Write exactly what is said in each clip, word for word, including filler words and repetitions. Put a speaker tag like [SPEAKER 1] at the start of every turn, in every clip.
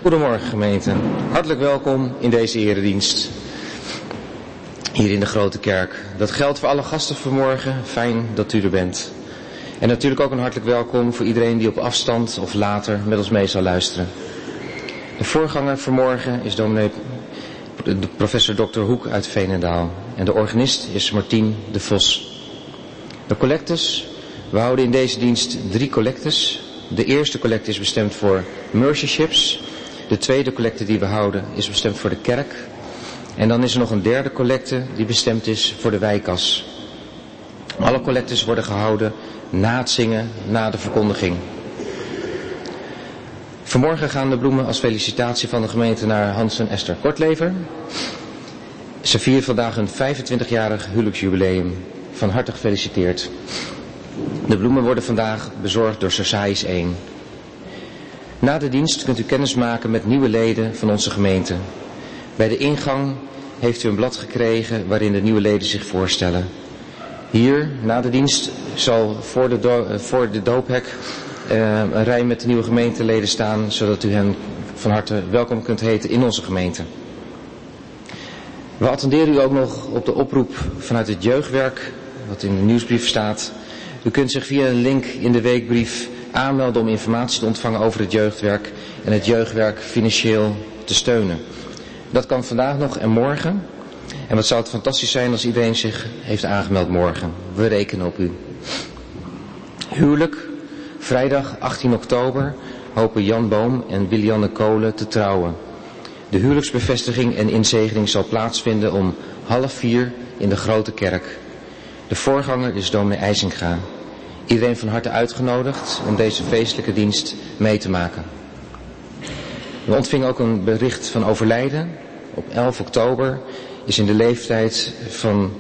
[SPEAKER 1] Goedemorgen gemeente, hartelijk welkom in deze eredienst hier in de Grote Kerk. Dat geldt voor alle gasten vanmorgen, fijn dat u er bent. En natuurlijk ook een hartelijk welkom voor iedereen die op afstand of later met ons mee zal luisteren. De voorganger vanmorgen is dominee de professor dokter Hoek uit Veenendaal en de organist is Martien de Vos. De collectes, we houden in deze dienst drie collectes. De eerste collecte is bestemd voor Mercy Ships. De tweede collecte die we houden is bestemd voor de kerk. En dan is er nog een derde collecte die bestemd is voor de wijkas. Alle collectes worden gehouden na het zingen, na de verkondiging. Vanmorgen gaan de bloemen als felicitatie van de gemeente naar Hans en Esther Kortlever. Ze vieren vandaag hun vijfentwintigjarig huwelijksjubileum. Van harte gefeliciteerd. De bloemen worden vandaag bezorgd door Sassais één. Na de dienst kunt u kennis maken met nieuwe leden van onze gemeente. Bij de ingang heeft u een blad gekregen waarin de nieuwe leden zich voorstellen. Hier, na de dienst, zal voor de, do- voor de doophek uh, een rij met de nieuwe gemeenteleden staan, zodat u hen van harte welkom kunt heten in onze gemeente. We attenderen u ook nog op de oproep vanuit het jeugdwerk, wat in de nieuwsbrief staat. U kunt zich via een link in de weekbrief aanmelden om informatie te ontvangen over het jeugdwerk en het jeugdwerk financieel te steunen. Dat kan vandaag nog en morgen. En wat zou het fantastisch zijn als iedereen zich heeft aangemeld morgen. We rekenen op u. Huwelijk, vrijdag achttien oktober, hopen Jan Boom en Willianne Kolen te trouwen. De huwelijksbevestiging en inzegening zal plaatsvinden om half vier in de Grote Kerk. De voorganger is dominee IJzinga. Iedereen van harte uitgenodigd om deze feestelijke dienst mee te maken. We ontvingen ook een bericht van overlijden. Op elf oktober is in de leeftijd van...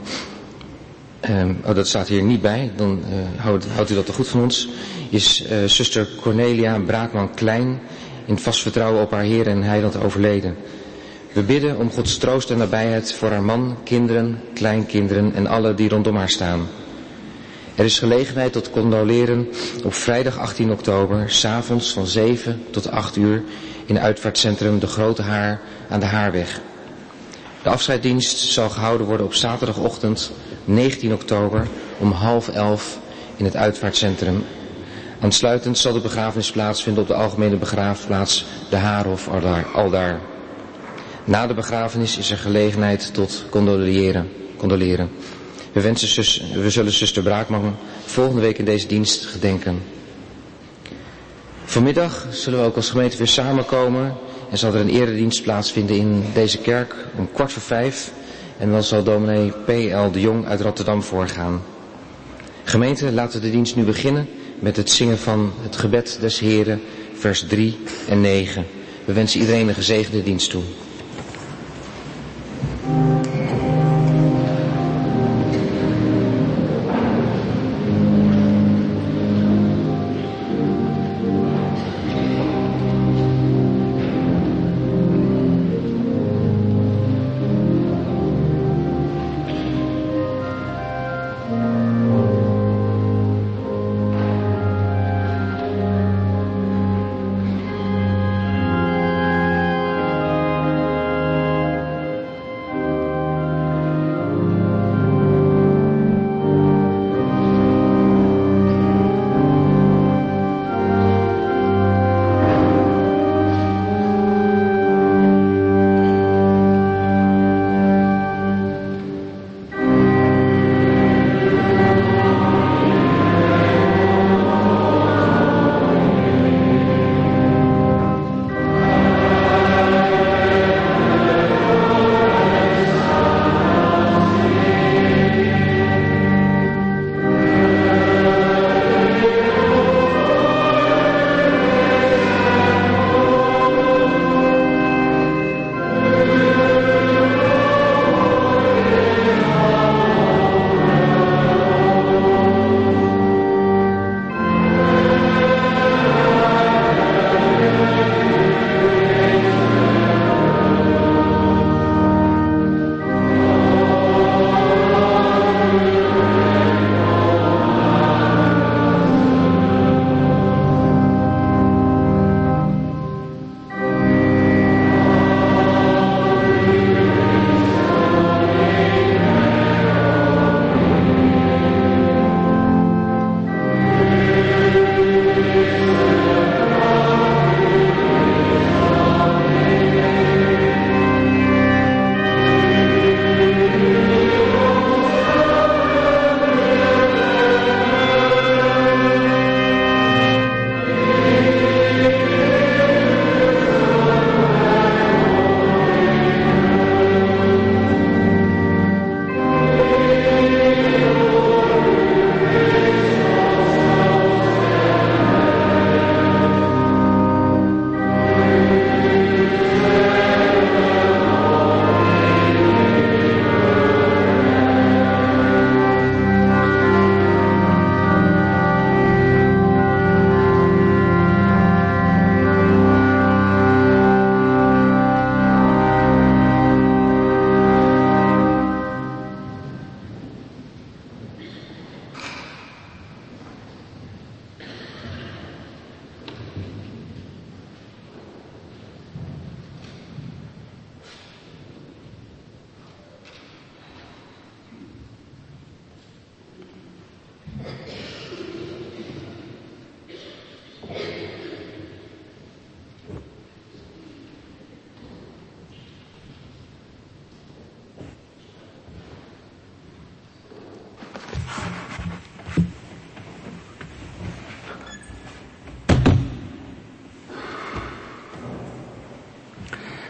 [SPEAKER 1] Um, oh, dat staat hier niet bij, dan uh, houdt, houdt u dat te goed van ons. Is uh, zuster Cornelia Braakman-Klein in vast vertrouwen op haar Heer en Heiland overleden. We bidden om Gods troost en nabijheid voor haar man, kinderen, kleinkinderen en alle die rondom haar staan. Er is gelegenheid tot condoleren op vrijdag achttien oktober, 's avonds van zeven tot acht uur in het uitvaartcentrum De Grote Haar aan de Haarweg. De afscheidsdienst zal gehouden worden op zaterdagochtend negentien oktober om half elf in het uitvaartcentrum. Aansluitend zal de begrafenis plaatsvinden op de algemene begraafplaats De Haarhof aldaar. Na de begrafenis is er gelegenheid tot condoleren. condoleren. We, wensen zus, we zullen zuster Braakman volgende week in deze dienst gedenken. Vanmiddag zullen we ook als gemeente weer samenkomen en zal er een eredienst plaatsvinden in deze kerk om kwart voor vijf. En dan zal dominee P L de Jong uit Rotterdam voorgaan. Gemeente, laten we de dienst nu beginnen met het zingen van het gebed des Heren, vers drie en negen. We wensen iedereen een gezegende dienst toe.
[SPEAKER 2] Thank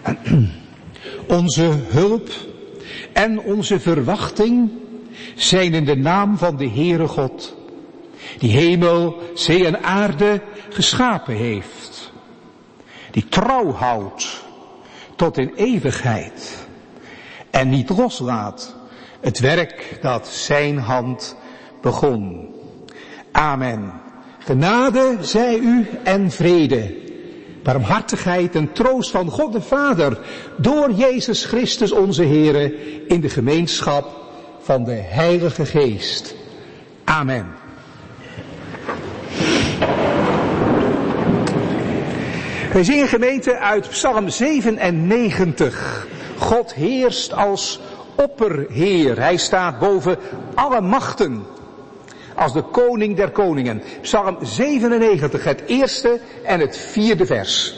[SPEAKER 2] Onze hulp en onze verwachting zijn in de naam van de Heere God, die hemel, zee en aarde geschapen heeft, die trouw houdt tot in eeuwigheid en niet loslaat het werk dat zijn hand begon. Amen. Genade zij u en vrede, barmhartigheid en troost van God de Vader door Jezus Christus onze Heere in de gemeenschap van de Heilige Geest. Amen. Wij zingen gemeente uit Psalm zevenennegentig. God heerst als opperheer. Hij staat boven alle machten. Als de koning der koningen. Psalm zevenennegentig, het eerste en het vierde vers.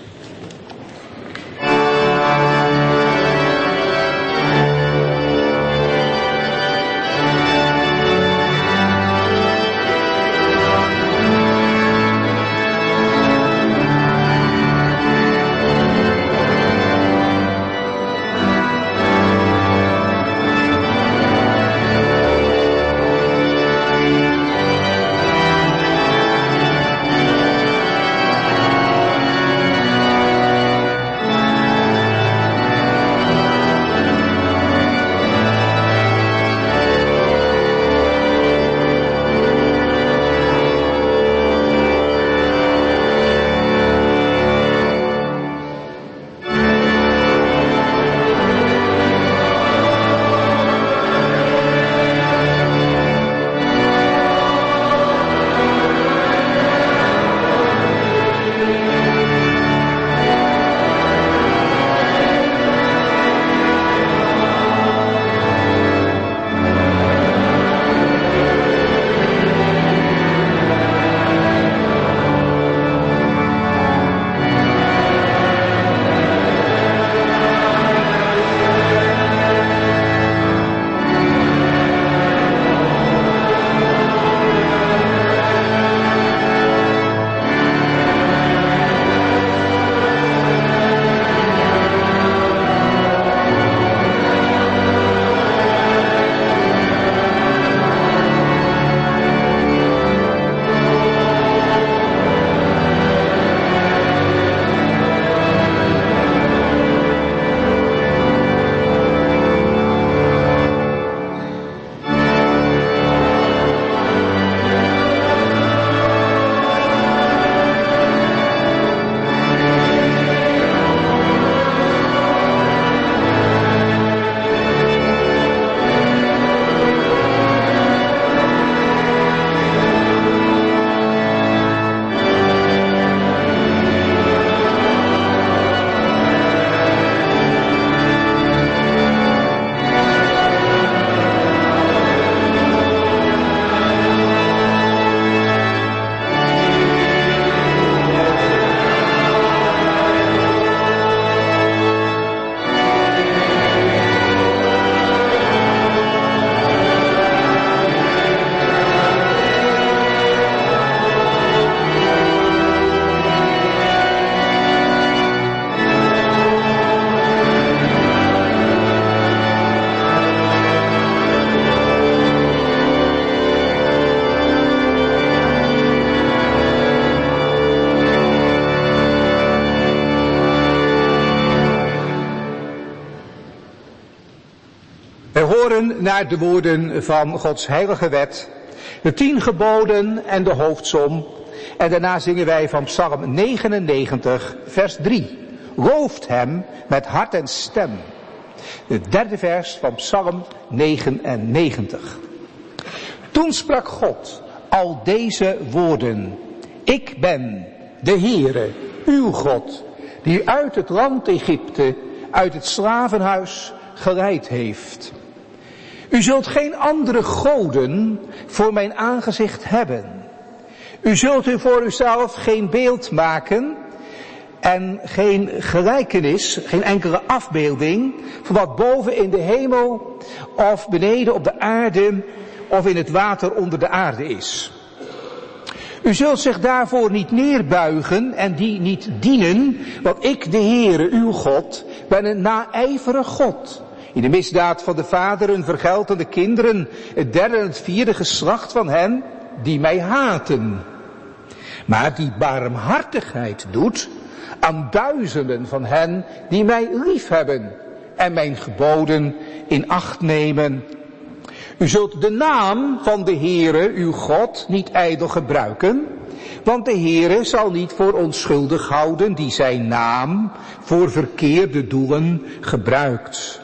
[SPEAKER 2] Naar de woorden van Gods heilige wet, de tien geboden en de hoofdsom. En daarna zingen wij van Psalm negenennegentig, vers drie. Looft hem met hart en stem. Het derde vers van Psalm negenennegentig. Toen sprak God al deze woorden. Ik ben de Heere, uw God, die u uit het land Egypte, uit het slavenhuis geleid heeft. U zult geen andere goden voor mijn aangezicht hebben. U zult u voor uzelf geen beeld maken en geen gelijkenis, geen enkele afbeelding van wat boven in de hemel of beneden op de aarde of in het water onder de aarde is. U zult zich daarvoor niet neerbuigen en die niet dienen, want ik, de Heere, uw God, ben een naijverig God. In de misdaad van de vaderen vergelden de kinderen het derde en het vierde geslacht van hen die mij haten. Maar die barmhartigheid doet aan duizenden van hen die mij liefhebben en mijn geboden in acht nemen. U zult de naam van de Heere, uw God, niet ijdel gebruiken, want de Heere zal niet voor onschuldig houden die zijn naam voor verkeerde doelen gebruikt.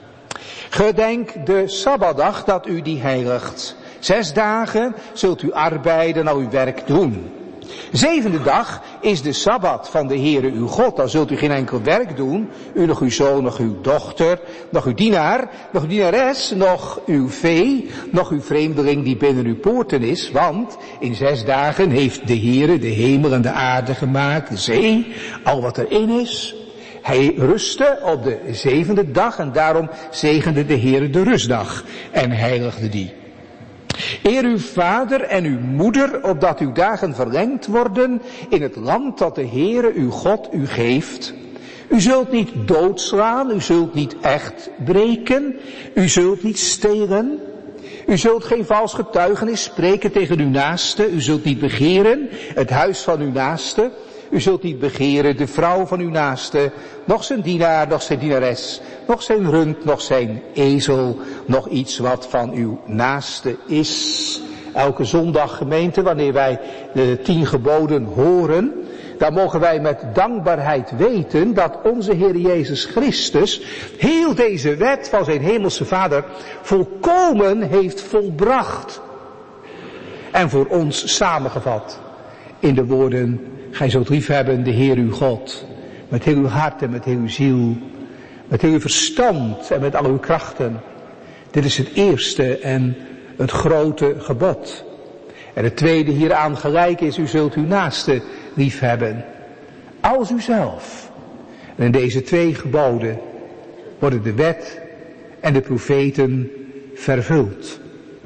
[SPEAKER 2] Gedenk de Sabbatdag dat u die heiligt. Zes dagen zult u arbeiden en al uw werk doen. De zevende dag is de Sabbat van de Heere uw God. Dan zult u geen enkel werk doen. U, nog uw zoon, nog uw dochter, nog uw dienaar, nog uw dienares, nog uw vee, nog uw vreemdeling die binnen uw poorten is. Want in zes dagen heeft de Heere de hemel en de aarde gemaakt, de zee, al wat erin is. Hij rustte op de zevende dag en daarom zegende de Heere de rustdag en heiligde die. Eer uw vader en uw moeder, opdat uw dagen verlengd worden in het land dat de Heere uw God u geeft. U zult niet doodslaan, u zult niet echt breken, u zult niet stelen. U zult geen vals getuigenis spreken tegen uw naaste, u zult niet begeren het huis van uw naaste. U zult niet begeren de vrouw van uw naaste, nog zijn dienaar, nog zijn dienares, nog zijn rund, nog zijn ezel, nog iets wat van uw naaste is. Elke zondag, gemeente, wanneer wij de tien geboden horen, dan mogen wij met dankbaarheid weten dat onze Heer Jezus Christus heel deze wet van zijn hemelse Vader volkomen heeft volbracht. En voor ons samengevat in de woorden: gij zult liefhebben de Heer uw God, met heel uw hart en met heel uw ziel, met heel uw verstand en met al uw krachten. Dit is het eerste en het grote gebod. En het tweede hieraan gelijk is: u zult uw naaste liefhebben als uzelf. En in deze twee geboden worden de wet en de profeten vervuld.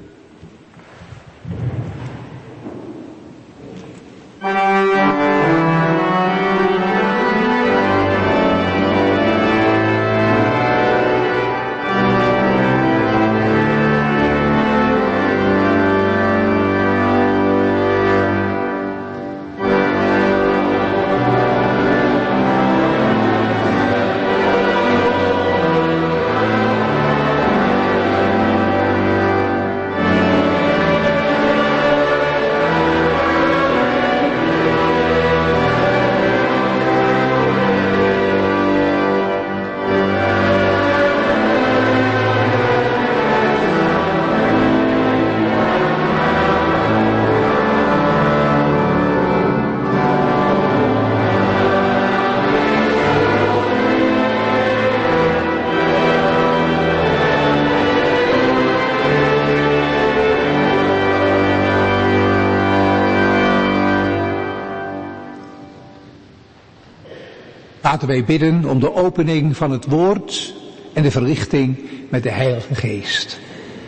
[SPEAKER 2] Laten wij bidden om de opening van het woord en de verlichting met de Heilige Geest.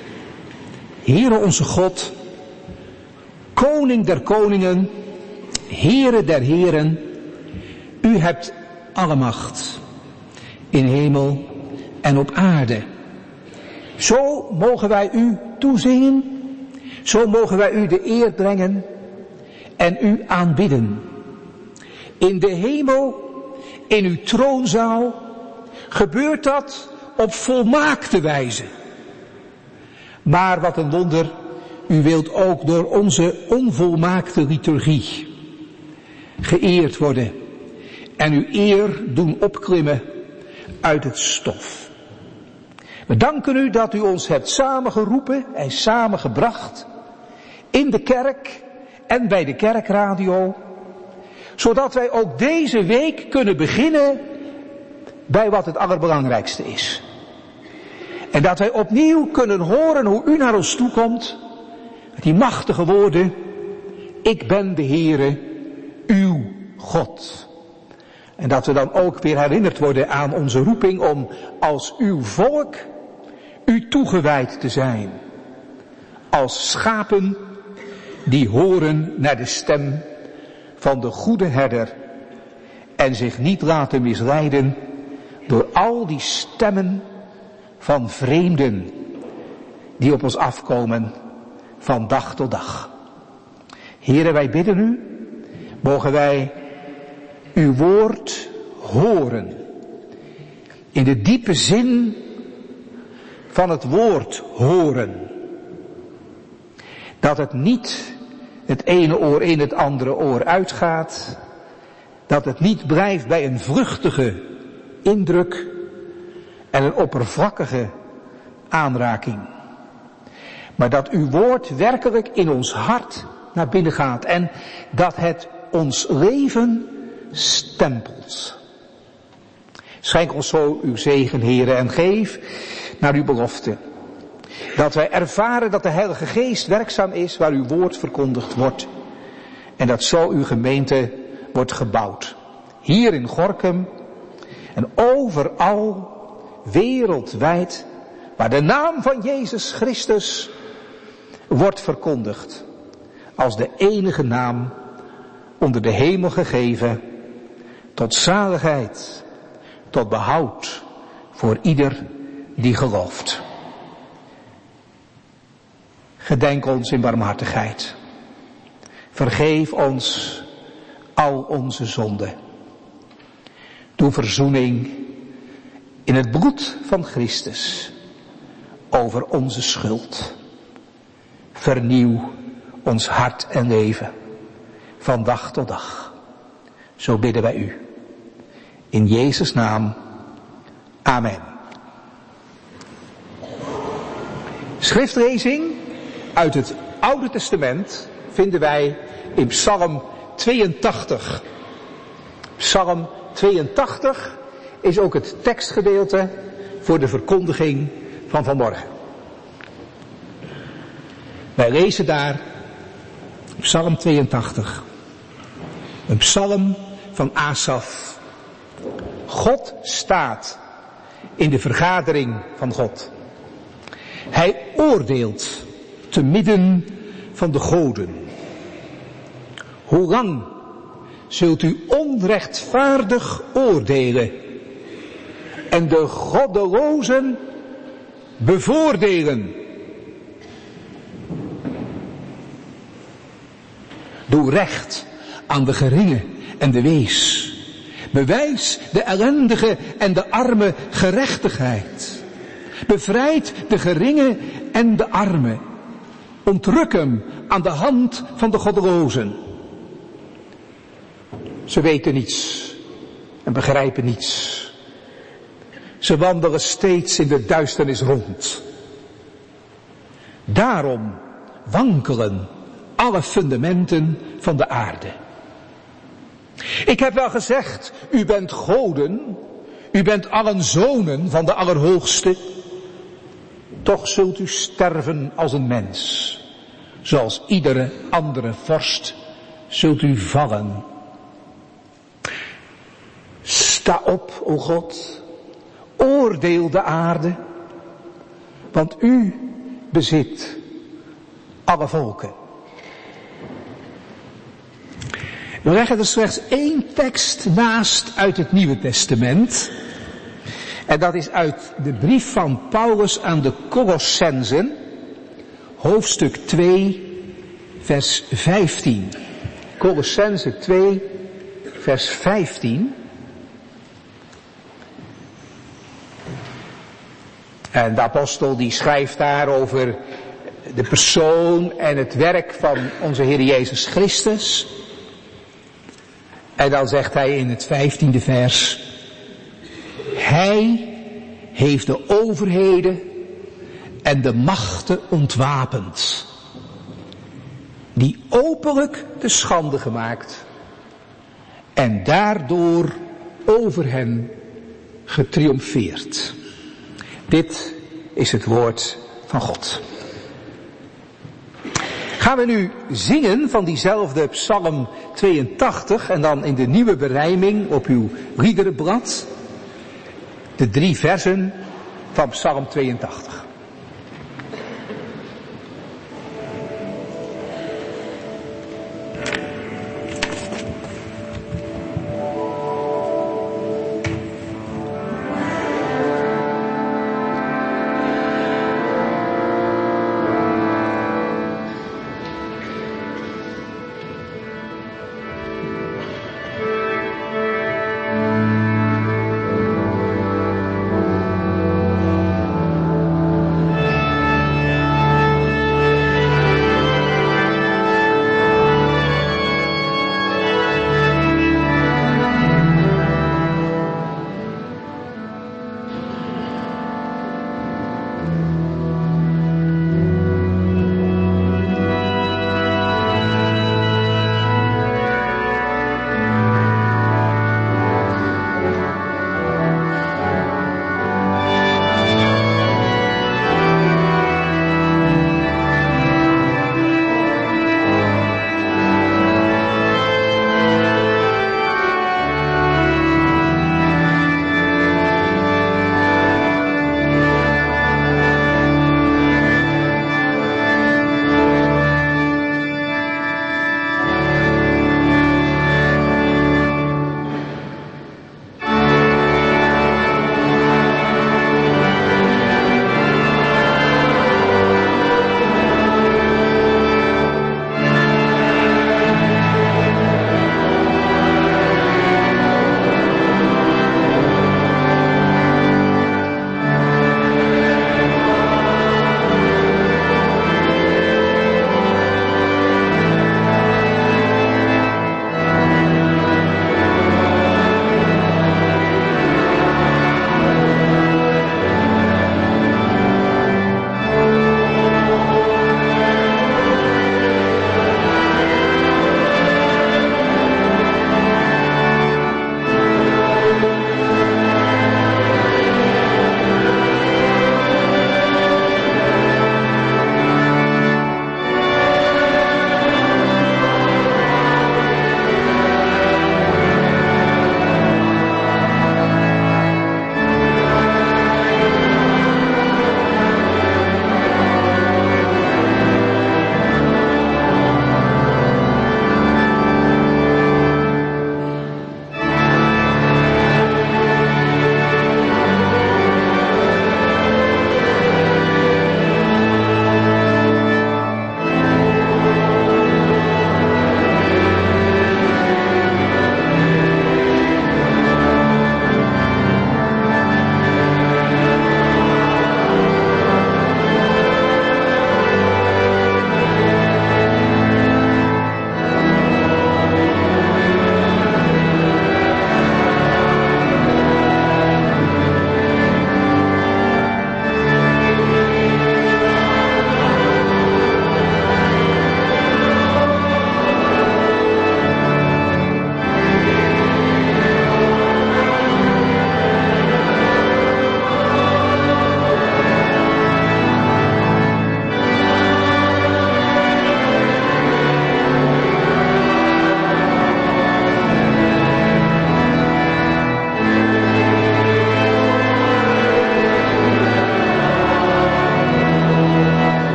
[SPEAKER 2] Heere onze God, Koning der koningen, Heere der heren, u hebt alle macht in hemel en op aarde. Zo mogen wij u toezingen, zo mogen wij u de eer brengen en u aanbidden. In de hemel, in uw troonzaal, gebeurt dat op volmaakte wijze. Maar wat een wonder, u wilt ook door onze onvolmaakte liturgie geëerd worden en uw eer doen opklimmen uit het stof. We danken u dat u ons hebt samengeroepen en samengebracht in de kerk en bij de kerkradio, zodat wij ook deze week kunnen beginnen bij wat het allerbelangrijkste is. En dat wij opnieuw kunnen horen hoe u naar ons toe komt, met die machtige woorden: ik ben de Heere, uw God. En dat we dan ook weer herinnerd worden aan onze roeping om als uw volk u toegewijd te zijn. Als schapen die horen naar de stem van de goede herder en zich niet laten misleiden door al die stemmen van vreemden die op ons afkomen van dag tot dag. Here, wij bidden u, mogen wij uw woord horen in de diepe zin van het woord horen. Dat het niet het ene oor in het andere oor uitgaat. Dat het niet blijft bij een vluchtige indruk en een oppervlakkige aanraking. Maar dat uw woord werkelijk in ons hart naar binnen gaat en dat het ons leven stempelt. Schenk ons zo uw zegen, Heere, en geef naar uw belofte. Dat wij ervaren dat de Heilige Geest werkzaam is waar uw woord verkondigd wordt. En dat zo uw gemeente wordt gebouwd. Hier in Gorinchem en overal wereldwijd waar de naam van Jezus Christus wordt verkondigd. Als de enige naam onder de hemel gegeven tot zaligheid, tot behoud voor ieder die gelooft. Gedenk ons in barmhartigheid. Vergeef ons al onze zonden. Doe verzoening in het bloed van Christus over onze schuld. Vernieuw ons hart en leven van dag tot dag. Zo bidden wij u. In Jezus' naam. Amen. Schriftlezing uit het Oude Testament vinden wij in Psalm tweeëntachtig. Psalm tweeëntachtig is ook het tekstgedeelte voor de verkondiging van vanmorgen. Wij lezen daar Psalm tweeëntachtig. Een psalm van Asaf. God staat in de vergadering van God. Hij oordeelt te midden van de goden. Hoe lang zult u onrechtvaardig oordelen en de goddelozen bevoordelen? Doe recht aan de geringe en de wees. Bewijs de ellendige en de arme gerechtigheid. Bevrijd de geringe en de arme. Ontruk hem aan de hand van de goddelozen. Ze weten niets en begrijpen niets. Ze wandelen steeds in de duisternis rond. Daarom wankelen alle fundamenten van de aarde. Ik heb wel gezegd, u bent goden, u bent allen zonen van de Allerhoogste. Toch zult u sterven als een mens. Zoals iedere andere vorst zult u vallen. Sta op, o God, oordeel de aarde, want u bezit alle volken. We leggen er slechts één tekst naast uit het Nieuwe Testament. En dat is uit de brief van Paulus aan de Colossenzen, hoofdstuk twee, vers vijftien. Colossenzen twee, vers vijftien. En de apostel die schrijft daar over de persoon en het werk van onze Heer Jezus Christus. En dan zegt hij in het vijftiende vers: Hij heeft de overheden en de machten ontwapend, die openlijk te schande gemaakt en daardoor over hen getriomfeerd. Dit is het woord van God. Gaan we nu zingen van diezelfde Psalm tweeëntachtig en dan in de nieuwe berijming op uw liederenblad de drie versen van Psalm tweeëntachtig.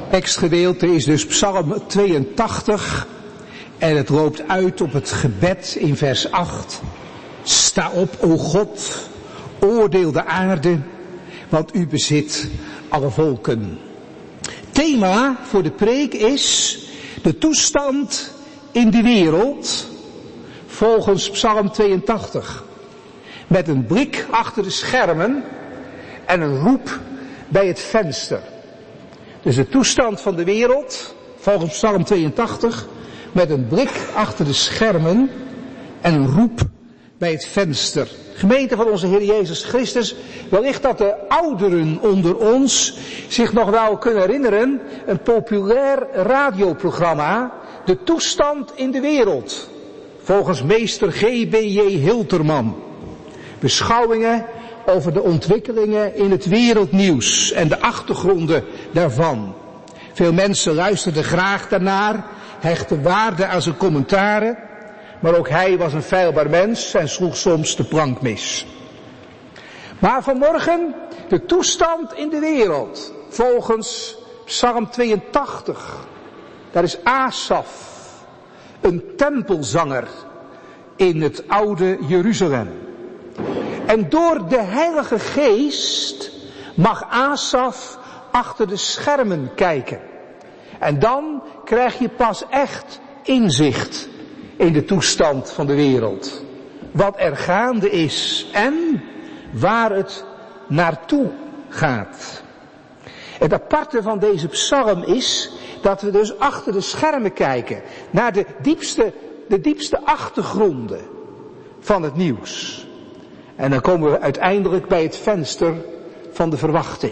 [SPEAKER 2] Tekstgedeelte is dus Psalm tweeëntachtig en het loopt uit op het gebed in vers acht. Sta op, o God, oordeel de aarde, want u bezit alle volken. Thema voor de preek is de toestand in de wereld volgens Psalm tweeëntachtig. Met een blik achter de schermen en een roep bij het venster. Dus de toestand van de wereld volgens Psalm tweeëntachtig met een blik achter de schermen en een roep bij het venster. Gemeente van onze Heer Jezus Christus, wellicht dat de ouderen onder ons zich nog wel kunnen herinneren, een populair radioprogramma, De Toestand in de Wereld, volgens meester G B J Hilterman. Beschouwingen over de ontwikkelingen in het wereldnieuws en de achtergronden daarvan. Veel mensen luisterden graag daarnaar, hechten waarde aan zijn commentaren, maar ook hij was een feilbaar mens en sloeg soms de plank mis. Maar vanmorgen de toestand in de wereld, volgens Psalm tweeëntachtig. Daar is Asaf, een tempelzanger in het oude Jeruzalem. En door de Heilige Geest mag Asaf achter de schermen kijken. En dan krijg je pas echt inzicht in de toestand van de wereld. Wat er gaande is en waar het naartoe gaat. Het aparte van deze psalm is dat we dus achter de schermen kijken. Naar de diepste, de diepste achtergronden van het nieuws. En dan komen we uiteindelijk bij het venster van de verwachting.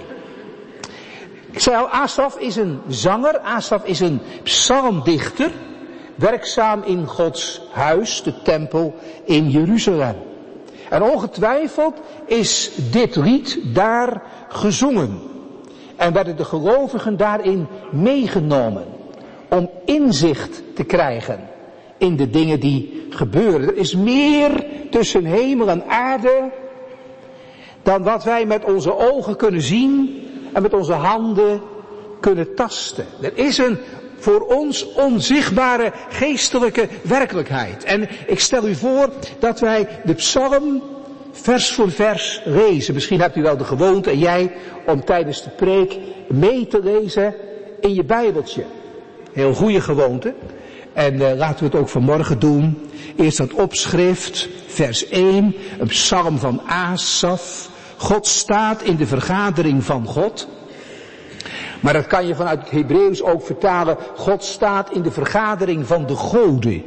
[SPEAKER 2] Ik zei al, Asaf is een zanger, Asaf is een psalmdichter, werkzaam in Gods huis, de tempel in Jeruzalem. En ongetwijfeld is dit lied daar gezongen. En werden de gelovigen daarin meegenomen om inzicht te krijgen in de dingen die gebeuren. Er is meer tussen hemel en aarde dan wat wij met onze ogen kunnen zien en met onze handen kunnen tasten. Er is een voor ons onzichtbare geestelijke werkelijkheid. En ik stel u voor dat wij de psalm vers voor vers lezen. Misschien hebt u wel de gewoonte, en jij, om tijdens de preek mee te lezen in je Bijbeltje. Heel goede gewoonte. En uh, laten we het ook vanmorgen doen. Eerst dat opschrift, vers één, een psalm van Asaf. God staat in de vergadering van God. Maar dat kan je vanuit het Hebreeuws ook vertalen. God staat in de vergadering van de goden.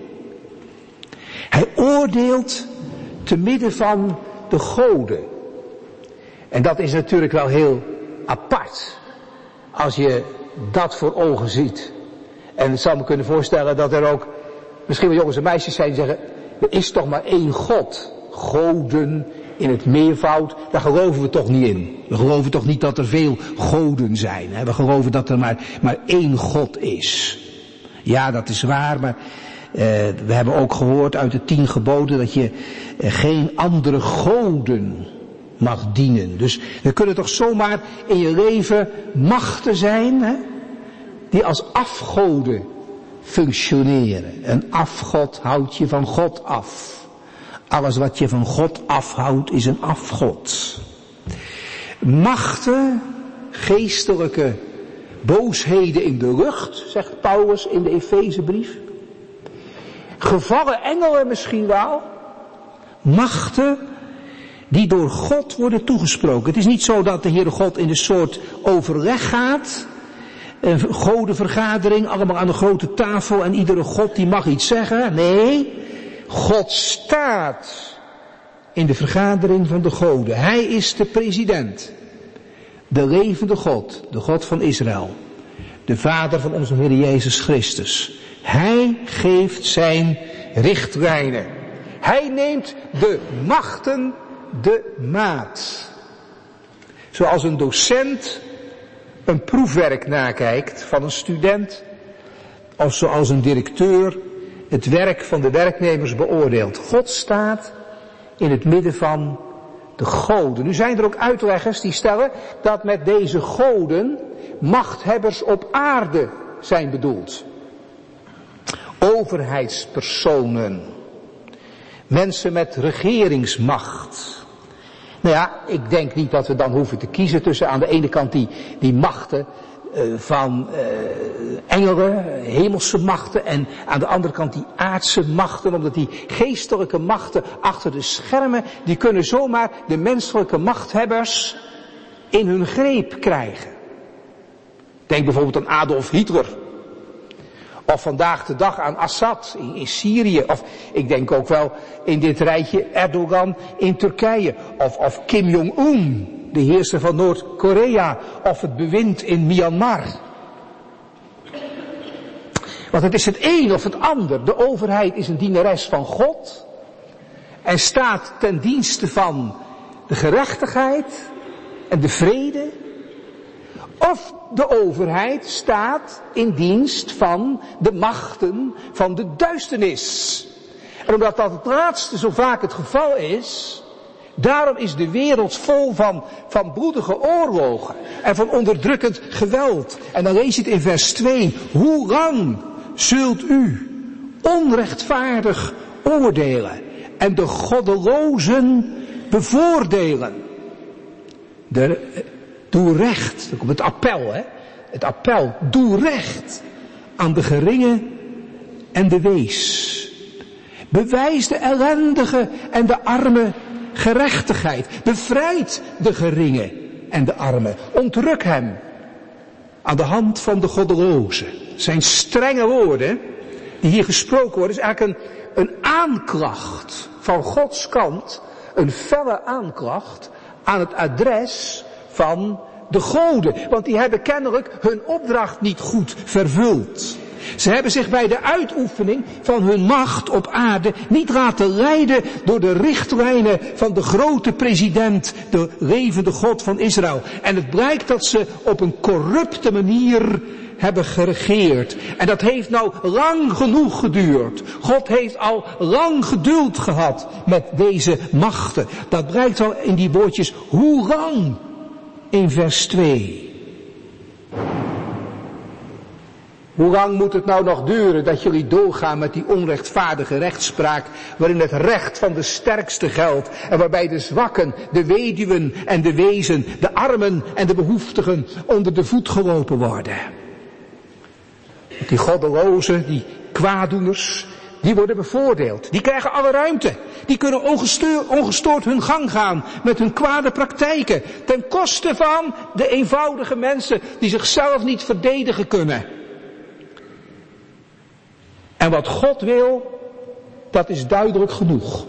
[SPEAKER 2] Hij oordeelt te midden van de goden. En dat is natuurlijk wel heel apart. Als je dat voor ogen ziet. En ik zou me kunnen voorstellen dat er ook misschien wel jongens en meisjes zijn die zeggen, er is toch maar één God. Goden in het meervoud, daar geloven we toch niet in. We geloven toch niet dat er veel goden zijn. Hè? We geloven dat er maar, maar één God is. Ja, dat is waar, maar uh, we hebben ook gehoord uit de tien geboden dat je uh, geen andere goden mag dienen. Dus er kunnen toch zomaar in je leven machten zijn, hè? Die als afgoden functioneren. Een afgod houdt je van God af. Alles wat je van God afhoudt is een afgod. Machten, geestelijke boosheden in de lucht, zegt Paulus in de Efezebrief. Gevallen engelen misschien wel. Machten die door God worden toegesproken. Het is niet zo dat de Heere God in een soort overleg gaat. Een godenvergadering, allemaal aan een grote tafel en iedere god die mag iets zeggen. Nee, God staat in de vergadering van de goden. Hij is de president. De levende God, de God van Israël. De Vader van onze Heer Jezus Christus. Hij geeft zijn richtlijnen. Hij neemt de machten de maat. Zoals een docent een proefwerk nakijkt van een student, of zoals een directeur het werk van de werknemers beoordeelt. God staat in het midden van de goden. Nu zijn er ook uitleggers die stellen dat met deze goden machthebbers op aarde zijn bedoeld. Overheidspersonen. Mensen met regeringsmacht. Nou ja, ik denk niet dat we dan hoeven te kiezen tussen aan de ene kant die, die machten uh, van uh, engelen, hemelse machten, en aan de andere kant die aardse machten, omdat die geestelijke machten achter de schermen, die kunnen zomaar de menselijke machthebbers in hun greep krijgen. Denk bijvoorbeeld aan Adolf Hitler. Of vandaag de dag aan Assad in, in Syrië. Of ik denk ook wel in dit rijtje Erdogan in Turkije. Of, of Kim Jong-un, de heerser van Noord-Korea. Of het bewind in Myanmar. Want het is het een of het ander. De overheid is een dienares van God. En staat ten dienste van de gerechtigheid en de vrede. Of de overheid staat in dienst van de machten van de duisternis. En omdat dat het laatste zo vaak het geval is, daarom is de wereld vol van, van bloedige oorlogen en van onderdrukkend geweld. En dan lees je het in vers twee. Hoe lang zult u onrechtvaardig oordelen en de goddelozen bevoordelen? De, Doe recht, dan komt het appel, hè? Het appel, doe recht aan de geringe en de wees. Bewijs de ellendige en de arme gerechtigheid. Bevrijd de geringe en de arme. Ontruk hem aan de hand van de goddeloze. Het zijn strenge woorden die hier gesproken worden. Het is eigenlijk een, een aanklacht van Gods kant. Een felle aanklacht aan het adres van de goden. Want die hebben kennelijk hun opdracht niet goed vervuld. Ze hebben zich bij de uitoefening van hun macht op aarde niet laten leiden door de richtlijnen van de grote president, de levende God van Israël. En het blijkt dat ze op een corrupte manier hebben geregeerd. En dat heeft nou lang genoeg geduurd. God heeft al lang geduld gehad met deze machten. Dat blijkt al in die woordjes hoe lang in vers twee. Hoe lang moet het nou nog duren dat jullie doorgaan met die onrechtvaardige rechtspraak, waarin het recht van de sterkste geldt en waarbij de zwakken, de weduwen en de wezen, de armen en de behoeftigen onder de voet gelopen worden? Die goddelozen, die kwaaddoeners, die worden bevoordeeld. Die krijgen alle ruimte. Die kunnen ongestoord, ongestoord hun gang gaan met hun kwade praktijken. Ten koste van de eenvoudige mensen die zichzelf niet verdedigen kunnen. En wat God wil, dat is duidelijk genoeg.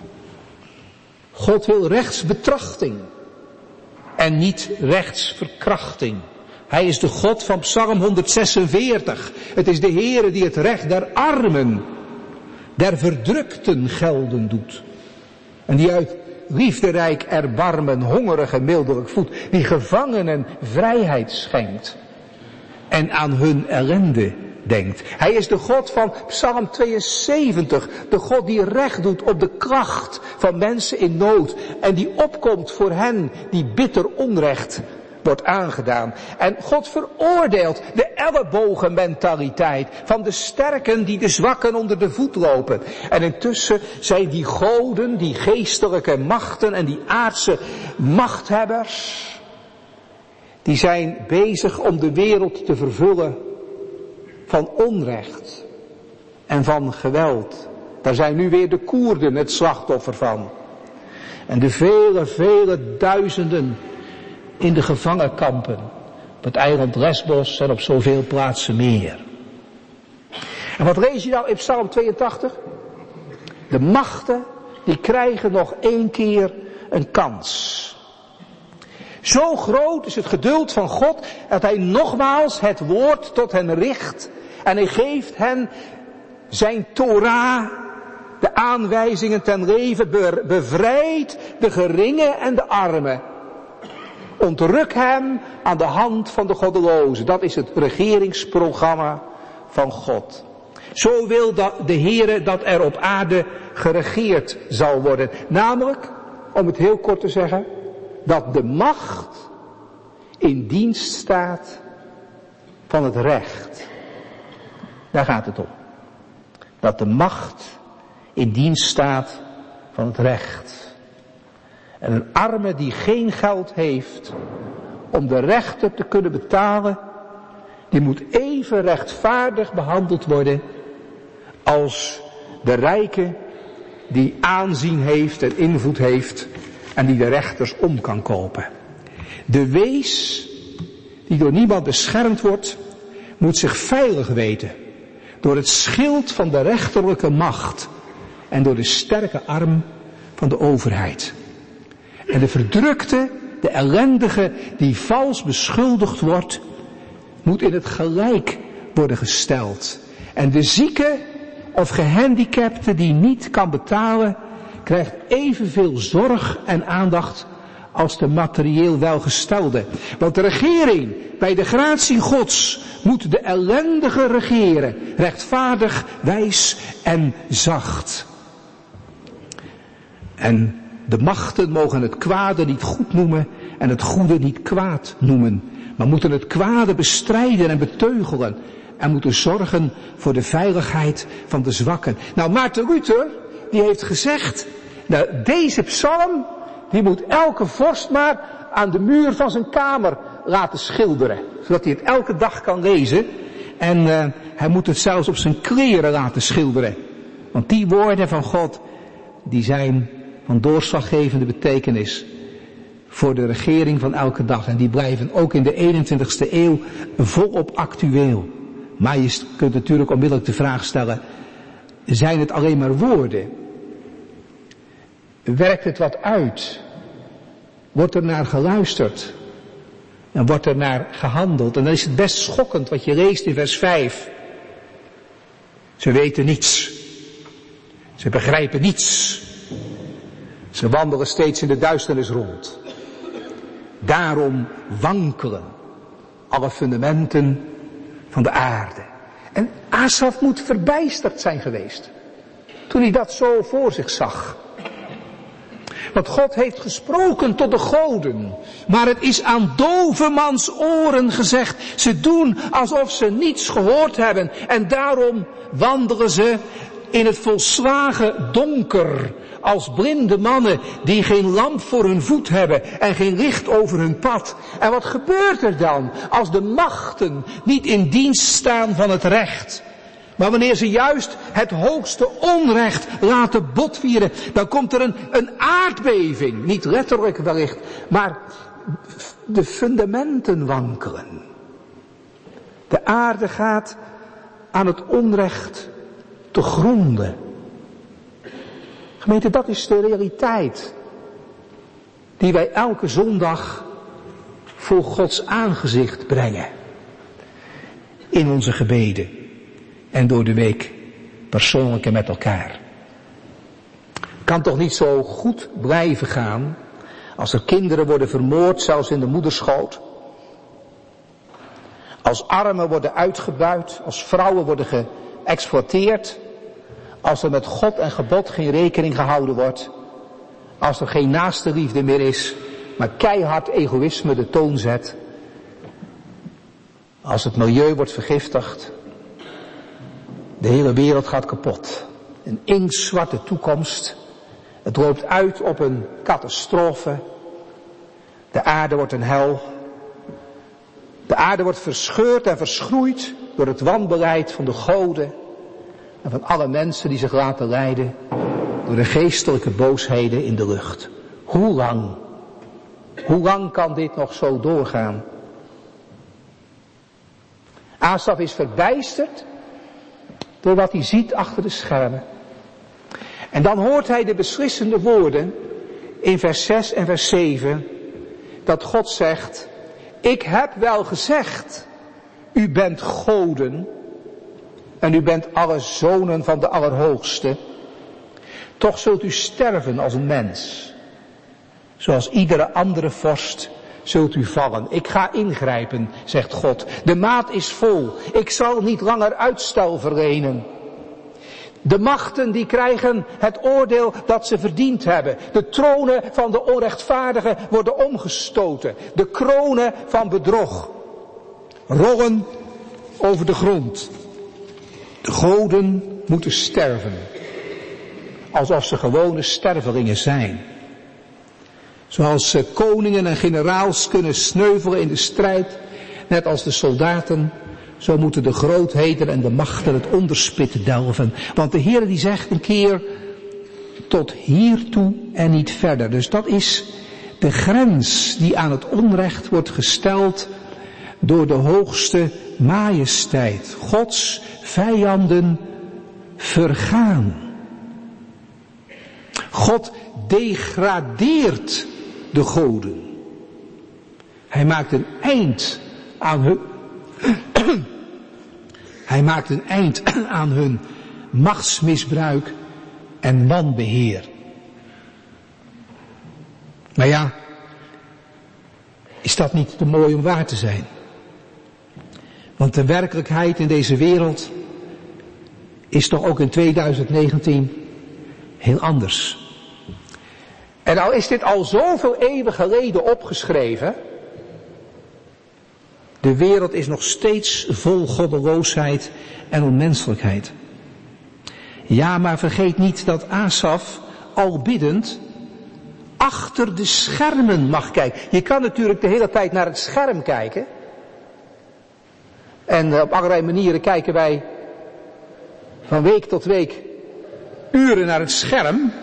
[SPEAKER 2] God wil rechtsbetrachting en niet rechtsverkrachting. Hij is de God van Psalm honderdzesenveertig. Het is de Heere die het recht der armen, der verdrukten gelden doet. En die uit liefderijk erbarmen hongerige mildelijk voedt. Die gevangenen vrijheid schenkt. En aan hun ellende denkt. Hij is de God van Psalm tweeënzeventig. De God die recht doet op de kracht van mensen in nood. En die opkomt voor hen die bitter onrecht wordt aangedaan. En God veroordeelt de ellebogenmentaliteit van de sterken die de zwakken onder de voet lopen. En intussen zijn die goden, die geestelijke machten en die aardse machthebbers, die zijn bezig om de wereld te vervullen van onrecht en van geweld. Daar zijn nu weer de Koerden het slachtoffer van. En de vele, vele duizenden in de gevangenkampen op het eiland Lesbos en op zoveel plaatsen meer. En wat lees je nou in Psalm tweeëntachtig? De machten, die krijgen nog één keer een kans. Zo groot is het geduld van God dat hij nogmaals het woord tot hen richt. En hij geeft hen zijn Torah, de aanwijzingen ten leven, bevrijdt de geringe en de arme. Ontruk hem aan de hand van de goddelozen. Dat is het regeringsprogramma van God. Zo wil de Heere dat er op aarde geregeerd zal worden. Namelijk, om het heel kort te zeggen, dat de macht in dienst staat van het recht. Daar gaat het om. Dat de macht in dienst staat van het recht. En een arme die geen geld heeft om de rechter te kunnen betalen, die moet even rechtvaardig behandeld worden als de rijke die aanzien heeft en invloed heeft en die de rechters om kan kopen. De wees die door niemand beschermd wordt, moet zich veilig weten door het schild van de rechterlijke macht en door de sterke arm van de overheid. En de verdrukte, de ellendige die vals beschuldigd wordt, moet in het gelijk worden gesteld. En de zieke of gehandicapte die niet kan betalen, krijgt evenveel zorg en aandacht als de materieel welgestelde. Want de regering bij de gratie Gods moet de ellendige regeren, rechtvaardig, wijs en zacht. En de machten mogen het kwade niet goed noemen en het goede niet kwaad noemen, maar moeten het kwade bestrijden en beteugelen en moeten zorgen voor de veiligheid van de zwakken. Nou, Maarten Luther, die heeft gezegd, nou, deze psalm, die moet elke vorst maar aan de muur van zijn kamer laten schilderen, zodat hij het elke dag kan lezen. En uh, hij moet het zelfs op zijn kleren laten schilderen. Want die woorden van God, die zijn van doorslaggevende betekenis voor de regering van elke dag. En die blijven ook in de eenentwintigste eeuw volop actueel. Maar je kunt natuurlijk onmiddellijk de vraag stellen, zijn het alleen maar woorden? Werkt het wat uit? Wordt er naar geluisterd? En wordt er naar gehandeld? En dan is het best schokkend wat je leest in vers vijf. Ze weten niets. Ze begrijpen niets. Ze wandelen steeds in de duisternis rond. Daarom wankelen alle fundamenten van de aarde. En Asaf moet verbijsterd zijn geweest toen hij dat zo voor zich zag. Want God heeft gesproken tot de goden, maar het is aan dovemans oren gezegd. Ze doen alsof ze niets gehoord hebben en daarom wandelen ze in het volslagen donker, als blinde mannen die geen lamp voor hun voet hebben en geen licht over hun pad. En wat gebeurt er dan als de machten niet in dienst staan van het recht, maar wanneer ze juist het hoogste onrecht laten botvieren, dan komt er een, een aardbeving, niet letterlijk wellicht, maar de fundamenten wankelen. De aarde gaat aan het onrecht te gronden. Gemeente, dat is de realiteit die wij elke zondag voor Gods aangezicht brengen. In onze gebeden en door de week persoonlijk en met elkaar. Het kan toch niet zo goed blijven gaan als er kinderen worden vermoord, zelfs in de moederschoot. Als armen worden uitgebuit, als vrouwen worden geëxploiteerd. Als er met God en gebod geen rekening gehouden wordt. Als er geen naaste liefde meer is, maar keihard egoïsme de toon zet. Als het milieu wordt vergiftigd. De hele wereld gaat kapot. Een inktzwarte toekomst. Het loopt uit op een catastrofe. De aarde wordt een hel. De aarde wordt verscheurd en verschroeid door het wanbeleid van de goden. En van alle mensen die zich laten leiden door de geestelijke boosheden in de lucht. Hoe lang? Hoe lang kan dit nog zo doorgaan? Asaf is verbijsterd door wat hij ziet achter de schermen. En dan hoort hij de beslissende woorden in vers zes en vers zeven. Dat God zegt, ik heb wel gezegd, u bent goden. En u bent alle zonen van de Allerhoogste. Toch zult u sterven als een mens. Zoals iedere andere vorst zult u vallen. Ik ga ingrijpen, zegt God. De maat is vol. Ik zal niet langer uitstel verlenen. De machten die krijgen het oordeel dat ze verdiend hebben. De tronen van de onrechtvaardigen worden omgestoten. De kronen van bedrog rollen over de grond. De goden moeten sterven. Alsof ze gewone stervelingen zijn. Zoals koningen en generaals kunnen sneuvelen in de strijd, net als de soldaten, zo moeten de grootheden en de machten het onderspit delven. Want de Heer die zegt een keer, tot hiertoe en niet verder. Dus dat is de grens die aan het onrecht wordt gesteld door de hoogste majesteit. Gods vijanden vergaan. God degradeert de goden. Hij maakt een eind aan hun... Hij maakt een eind aan hun machtsmisbruik en wanbeheer. Maar ja, is dat niet te mooi om waar te zijn? Want de werkelijkheid in deze wereld is toch ook in tweeduizend negentien heel anders. En al is dit al zoveel eeuwen geleden opgeschreven, de wereld is nog steeds vol goddeloosheid en onmenselijkheid. Ja, maar vergeet niet dat Asaf al biddend achter de schermen mag kijken. Je kan natuurlijk de hele tijd naar het scherm kijken. En op allerlei manieren kijken wij van week tot week uren naar het scherm.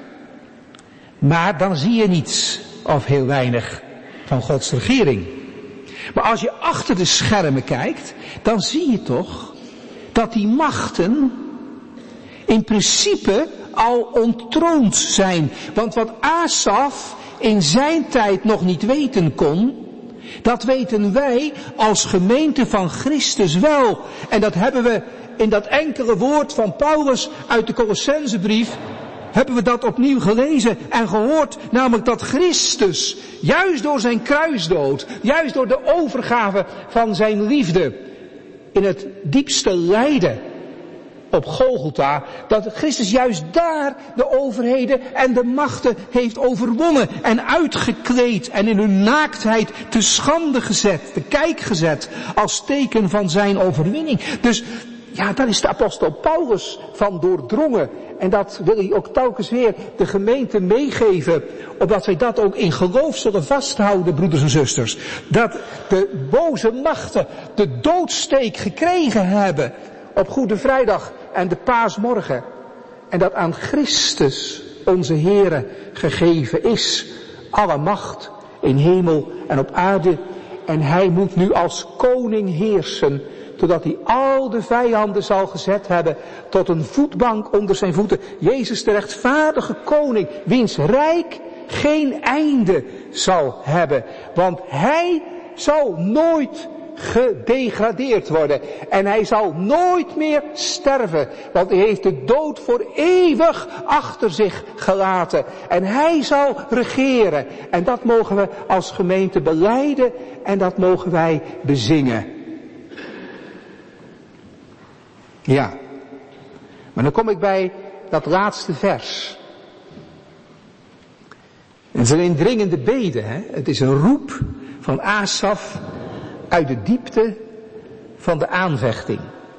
[SPEAKER 2] Maar dan zie je niets of heel weinig van Gods regering. Maar als je achter de schermen kijkt, dan zie je toch dat die machten in principe al ontroond zijn. Want wat Asaf in zijn tijd nog niet weten kon, dat weten wij als gemeente van Christus wel. En dat hebben we in dat enkele woord van Paulus uit de Colossensebrief, hebben we dat opnieuw gelezen en gehoord, namelijk dat Christus, juist door zijn kruisdood, juist door de overgave van zijn liefde, in het diepste lijden op Golgotha, dat Christus juist daar de overheden en de machten heeft overwonnen en uitgekleed en in hun naaktheid te schande gezet, te kijk gezet, als teken van zijn overwinning. Dus ja, daar is de apostel Paulus van doordrongen. En dat wil hij ook telkens weer de gemeente meegeven, opdat zij dat ook in geloof zullen vasthouden, broeders en zusters. Dat de boze machten de doodsteek gekregen hebben op Goede Vrijdag en de Paasmorgen. En dat aan Christus, onze Heere, gegeven is alle macht in hemel en op aarde. En hij moet nu als koning heersen, totdat hij al de vijanden zal gezet hebben tot een voetbank onder zijn voeten. Jezus, de rechtvaardige koning, wiens rijk geen einde zal hebben. Want hij zal nooit gedegradeerd worden. En hij zal nooit meer sterven. Want hij heeft de dood voor eeuwig achter zich gelaten. En hij zal regeren. En dat mogen we als gemeente belijden en dat mogen wij bezingen. Ja, maar dan kom ik bij dat laatste vers. Het is een indringende bede, hè? Het is een roep van Asaf uit de diepte van de aanvechting.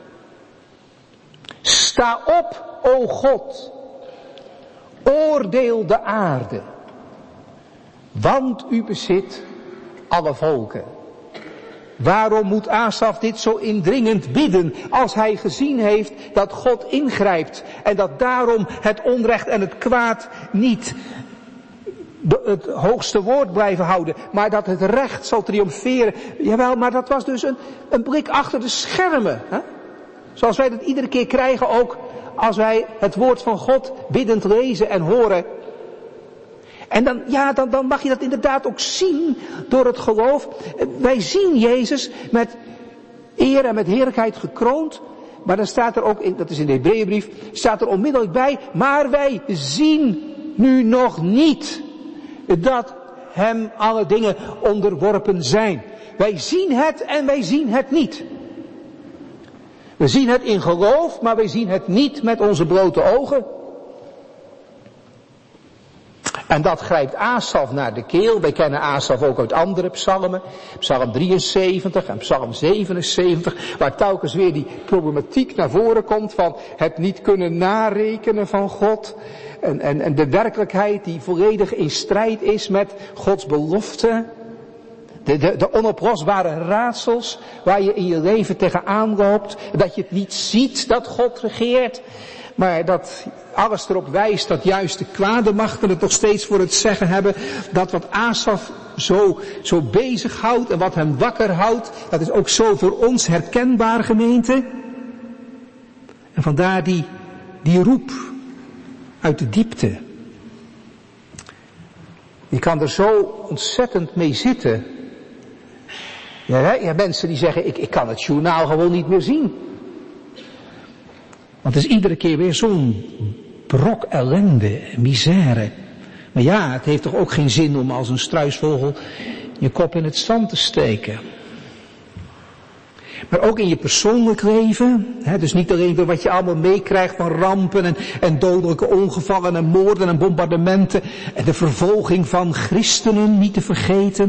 [SPEAKER 2] Sta op, o God, oordeel de aarde, want u bezit alle volken. Waarom moet Asaf dit zo indringend bidden als hij gezien heeft dat God ingrijpt en dat daarom het onrecht en het kwaad niet het hoogste woord blijven houden, maar dat het recht zal triomferen. Jawel, maar dat was dus een, een blik achter de schermen. Hè? Zoals wij dat iedere keer krijgen ook als wij het woord van God biddend lezen en horen. En dan, ja, dan, dan mag je dat inderdaad ook zien door het geloof. Wij zien Jezus met eer en met heerlijkheid gekroond. Maar dan staat er ook, in, dat is in de Hebreeënbrief, staat er onmiddellijk bij, maar wij zien nu nog niet dat hem alle dingen onderworpen zijn. Wij zien het en wij zien het niet. We zien het in geloof, maar wij zien het niet met onze blote ogen. En dat grijpt Asaf naar de keel. Wij kennen Asaf ook uit andere psalmen. Psalm drieënzeventig en psalm zevenenzeventig. Waar telkens weer die problematiek naar voren komt van het niet kunnen narekenen van God. En, en, en de werkelijkheid die volledig in strijd is met Gods belofte. De, de, de onoplosbare raadsels waar je in je leven tegenaan loopt. Dat je het niet ziet dat God regeert. Maar dat alles erop wijst dat juist de kwade machten het nog steeds voor het zeggen hebben. Dat wat Asaf zo, zo bezighoudt en wat hem wakker houdt. Dat is ook zo voor ons herkenbaar, gemeente. En vandaar die, die roep uit de diepte. Je kan er zo ontzettend mee zitten. Ja, hè? Ja, mensen die zeggen, ik, ik kan het journaal gewoon niet meer zien. Want het is iedere keer weer zo'n brok ellende, misère. Maar ja, het heeft toch ook geen zin om als een struisvogel je kop in het zand te steken. Maar ook in je persoonlijk leven, hè, dus niet alleen door wat je allemaal meekrijgt van rampen en, en dodelijke ongevallen en moorden en bombardementen en de vervolging van christenen niet te vergeten.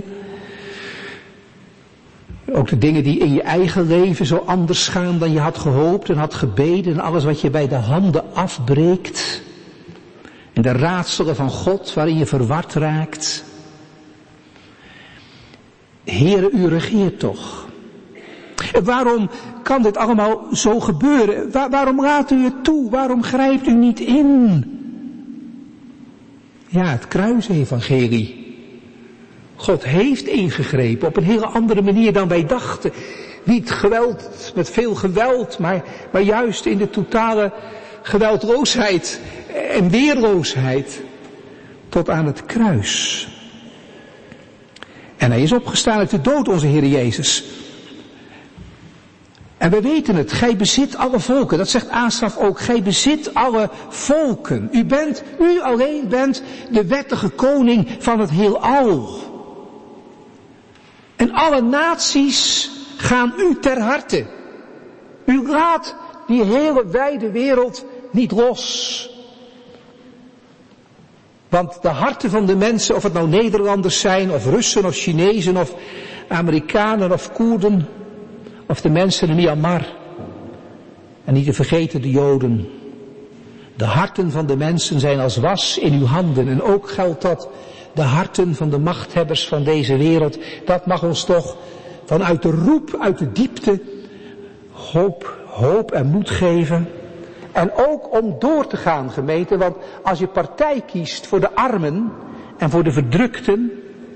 [SPEAKER 2] Ook de dingen die in je eigen leven zo anders gaan dan je had gehoopt en had gebeden. En alles wat je bij de handen afbreekt. En de raadselen van God waarin je verward raakt. Heere, u regeert toch. En waarom kan dit allemaal zo gebeuren? Waar, waarom laat u het toe? Waarom grijpt u niet in? Ja, het kruisevangelie. God heeft ingegrepen op een hele andere manier dan wij dachten. Niet geweld met veel geweld, maar, maar juist in de totale geweldloosheid en weerloosheid tot aan het kruis. En hij is opgestaan uit de dood, onze Heer Jezus. En we weten het, gij bezit alle volken. Dat zegt Asaf ook, gij bezit alle volken. U bent, u alleen bent de wettige koning van het heelal. En alle naties gaan u ter harte. U laat die hele wijde wereld niet los. Want de harten van de mensen, of het nou Nederlanders zijn, of Russen, of Chinezen, of Amerikanen, of Koerden, of de mensen in Myanmar. En niet te vergeten de Joden. De harten van de mensen zijn als was in uw handen. En ook geldt dat de harten van de machthebbers van deze wereld. Dat mag ons toch vanuit de roep, uit de diepte, hoop, hoop en moed geven. En ook om door te gaan, gemeente. Want als je partij kiest voor de armen en voor de verdrukten,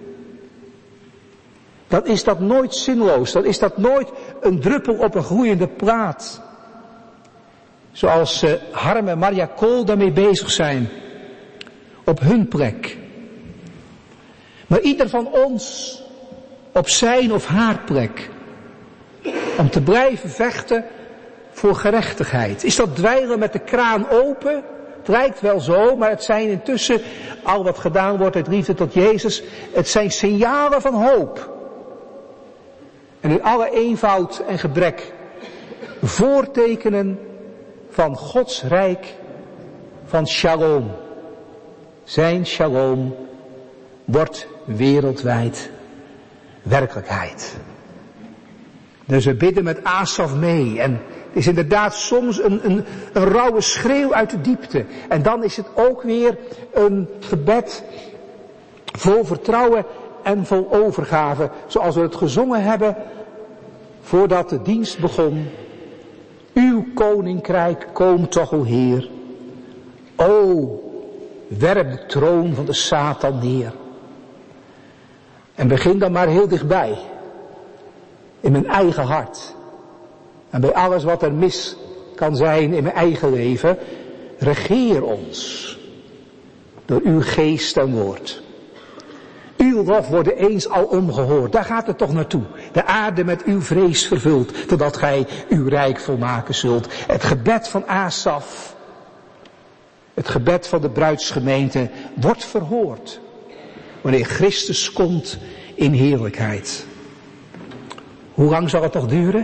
[SPEAKER 2] dan is dat nooit zinloos. Dan is dat nooit een druppel op een gloeiende plaat. Zoals uh, Harm en Maria Kool daarmee bezig zijn. Op hun plek. Maar ieder van ons op zijn of haar plek. Om te blijven vechten voor gerechtigheid. Is dat dweilen met de kraan open? Het lijkt wel zo, maar het zijn intussen, al wat gedaan wordt uit liefde tot Jezus, het zijn signalen van hoop. En in alle eenvoud en gebrek voortekenen van Gods rijk, van shalom. Zijn shalom wordt wereldwijd werkelijkheid. Dus we bidden met Asaf mee. En het is inderdaad soms een, een, een rauwe schreeuw uit de diepte. En dan is het ook weer een gebed vol vertrouwen en vol overgave. Zoals we het gezongen hebben voordat de dienst begon. Uw koninkrijk komt toch, o Heer. O, werp de troon van de Satan neer. En begin dan maar heel dichtbij. In mijn eigen hart. En bij alles wat er mis kan zijn in mijn eigen leven. Regeer ons. Door uw geest en woord. Uw lof wordt eens al omgehoord. Daar gaat het toch naartoe. De aarde met uw vrees vervult. Totdat gij uw rijk volmaken zult. Het gebed van Asaf. Het gebed van de bruidsgemeente wordt verhoord. Wanneer Christus komt in heerlijkheid. Hoe lang zal het nog duren?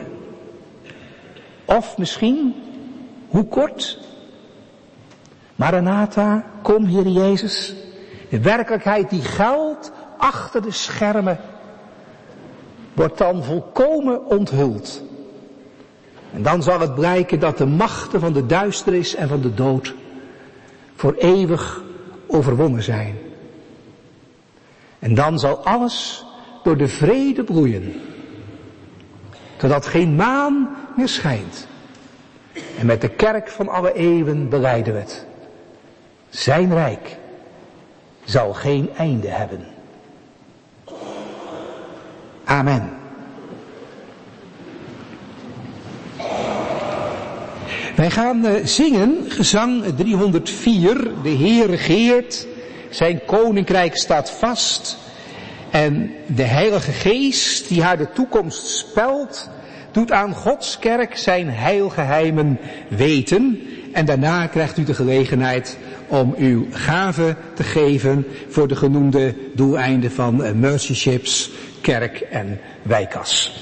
[SPEAKER 2] Of misschien, hoe kort? Maranatha, kom Heer Jezus. De werkelijkheid die geldt achter de schermen wordt dan volkomen onthuld. En dan zal het blijken dat de machten van de duisternis en van de dood voor eeuwig overwonnen zijn. En dan zal alles door de vrede bloeien, totdat geen maan meer schijnt. En met de kerk van alle eeuwen belijden we het. Zijn rijk zal geen einde hebben. Amen. Wij gaan uh, zingen, gezang driehonderdvier, de Heer regeert, zijn koninkrijk staat vast. En de Heilige Geest, die haar de toekomst spelt, doet aan Gods kerk zijn heilgeheimen weten. En daarna krijgt u de gelegenheid om uw gave te geven voor de genoemde doeleinden van uh, Mercy Ships, kerk en wijkas.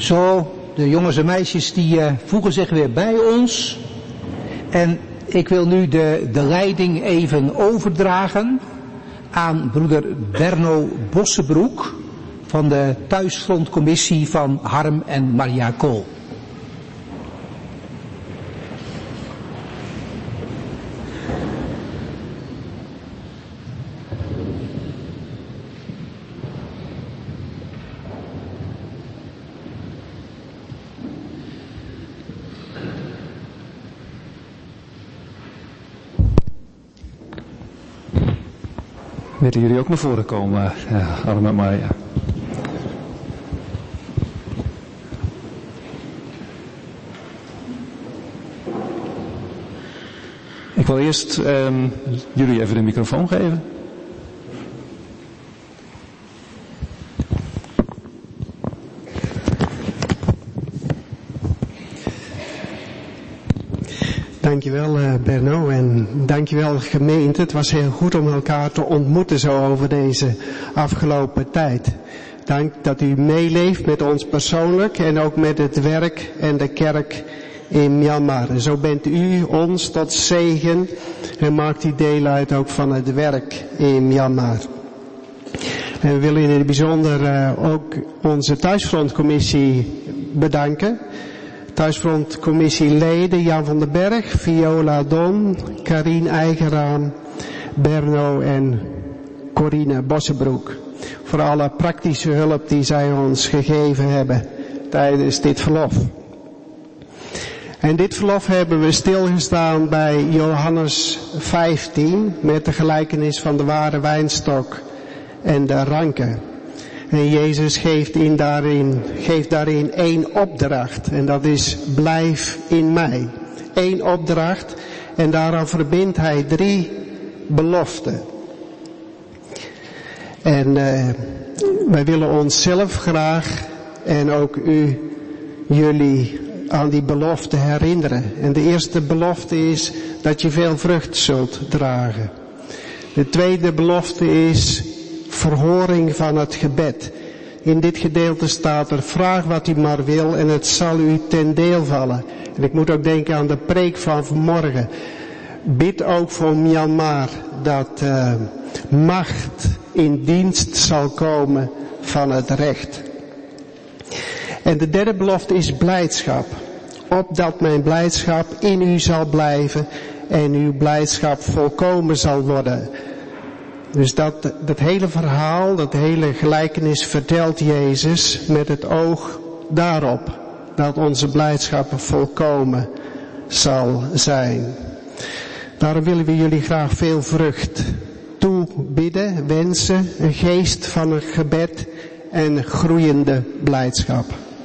[SPEAKER 2] Zo, de jongens en meisjes die uh, voegen zich weer bij ons. En ik wil nu de, de leiding even overdragen aan broeder Berno Bossebroek van de thuisfrontcommissie van Harm en Maria Kool.
[SPEAKER 3] Willen jullie ook naar voren komen, ja, Harm en Maria? Ik wil eerst um, jullie even de microfoon geven.
[SPEAKER 4] Dankjewel uh, Berno en dankjewel gemeente. Het was heel goed om elkaar te ontmoeten zo over deze afgelopen tijd. Dank dat u meeleeft met ons persoonlijk en ook met het werk en de kerk in Myanmar. En zo bent u ons tot zegen en maakt u deel uit ook van het werk in Myanmar. En we willen in het bijzonder uh, ook onze thuisfrontcommissie bedanken. Thuisfrontcommissieleden Jan van den Berg, Viola Don, Karien Eigenraam, Berno en Corine Bossebroek. Voor alle praktische hulp die zij ons gegeven hebben tijdens dit verlof. En dit verlof hebben we stilgestaan bij Johannes vijftien met de gelijkenis van de ware wijnstok en de ranken. En Jezus geeft, in daarin, geeft daarin één opdracht. En dat is blijf in mij. Eén opdracht. En daaraan verbindt hij drie beloften. En uh, wij willen onszelf graag en ook u, jullie aan die belofte herinneren. En de eerste belofte is dat je veel vrucht zult dragen. De tweede belofte is verhoring van het gebed. In dit gedeelte staat er, vraag wat u maar wil en het zal u ten deel vallen. En ik moet ook denken aan de preek van vanmorgen. Bid ook voor Myanmar dat uh, macht in dienst zal komen van het recht. En de derde belofte is blijdschap. Opdat mijn blijdschap in u zal blijven en uw blijdschap volkomen zal worden. Dus dat, dat hele verhaal, dat hele gelijkenis vertelt Jezus met het oog daarop. Dat onze blijdschap volkomen zal zijn. Daarom willen we jullie graag veel vrucht toebidden, wensen, een geest van een gebed en groeiende blijdschap.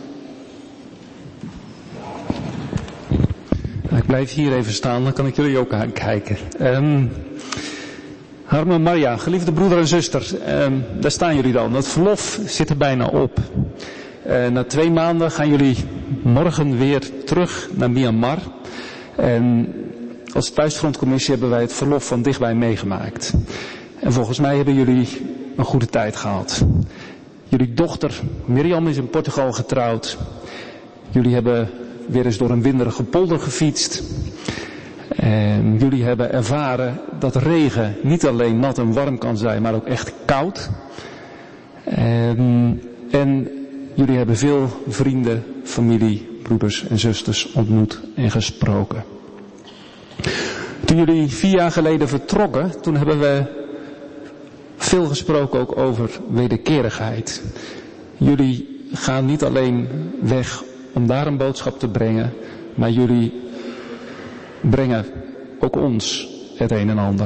[SPEAKER 3] Ik blijf hier even staan, dan kan ik jullie ook aankijken. Um, Harm en Maria, geliefde broeder en zuster, um, daar staan jullie dan. Het verlof zit er bijna op. Uh, na twee maanden gaan jullie morgen weer terug naar Myanmar. En als thuisfrontcommissie hebben wij het verlof van dichtbij meegemaakt. En volgens mij hebben jullie een goede tijd gehad. Jullie dochter Mirjam is in Portugal getrouwd. Jullie hebben weer eens door een winderige polder gefietst. En jullie hebben ervaren dat regen niet alleen nat en warm kan zijn, maar ook echt koud. En, en jullie hebben veel vrienden, familie, broeders en zusters ontmoet en gesproken. Toen jullie vier jaar geleden vertrokken, toen hebben we veel gesproken ook over wederkerigheid. Jullie gaan niet alleen weg om daar een boodschap te brengen, maar jullie brengen ook ons het een en ander.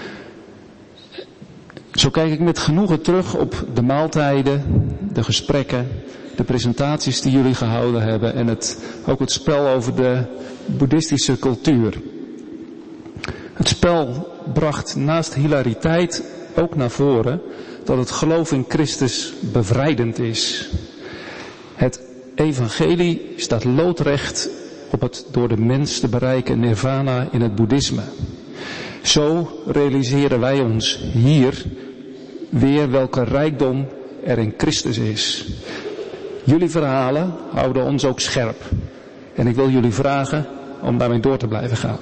[SPEAKER 3] Zo kijk ik met genoegen terug op de maaltijden, de gesprekken, de presentaties die jullie gehouden hebben en het, ook het spel over de boeddhistische cultuur. Het spel bracht naast hilariteit ook naar voren dat het geloof in Christus bevrijdend is. Het evangelie staat loodrecht op het door de mens te bereiken nirvana in het boeddhisme. Zo realiseren wij ons hier weer welke rijkdom er in Christus is. Jullie verhalen houden ons ook scherp. En ik wil jullie vragen om daarmee door te blijven gaan.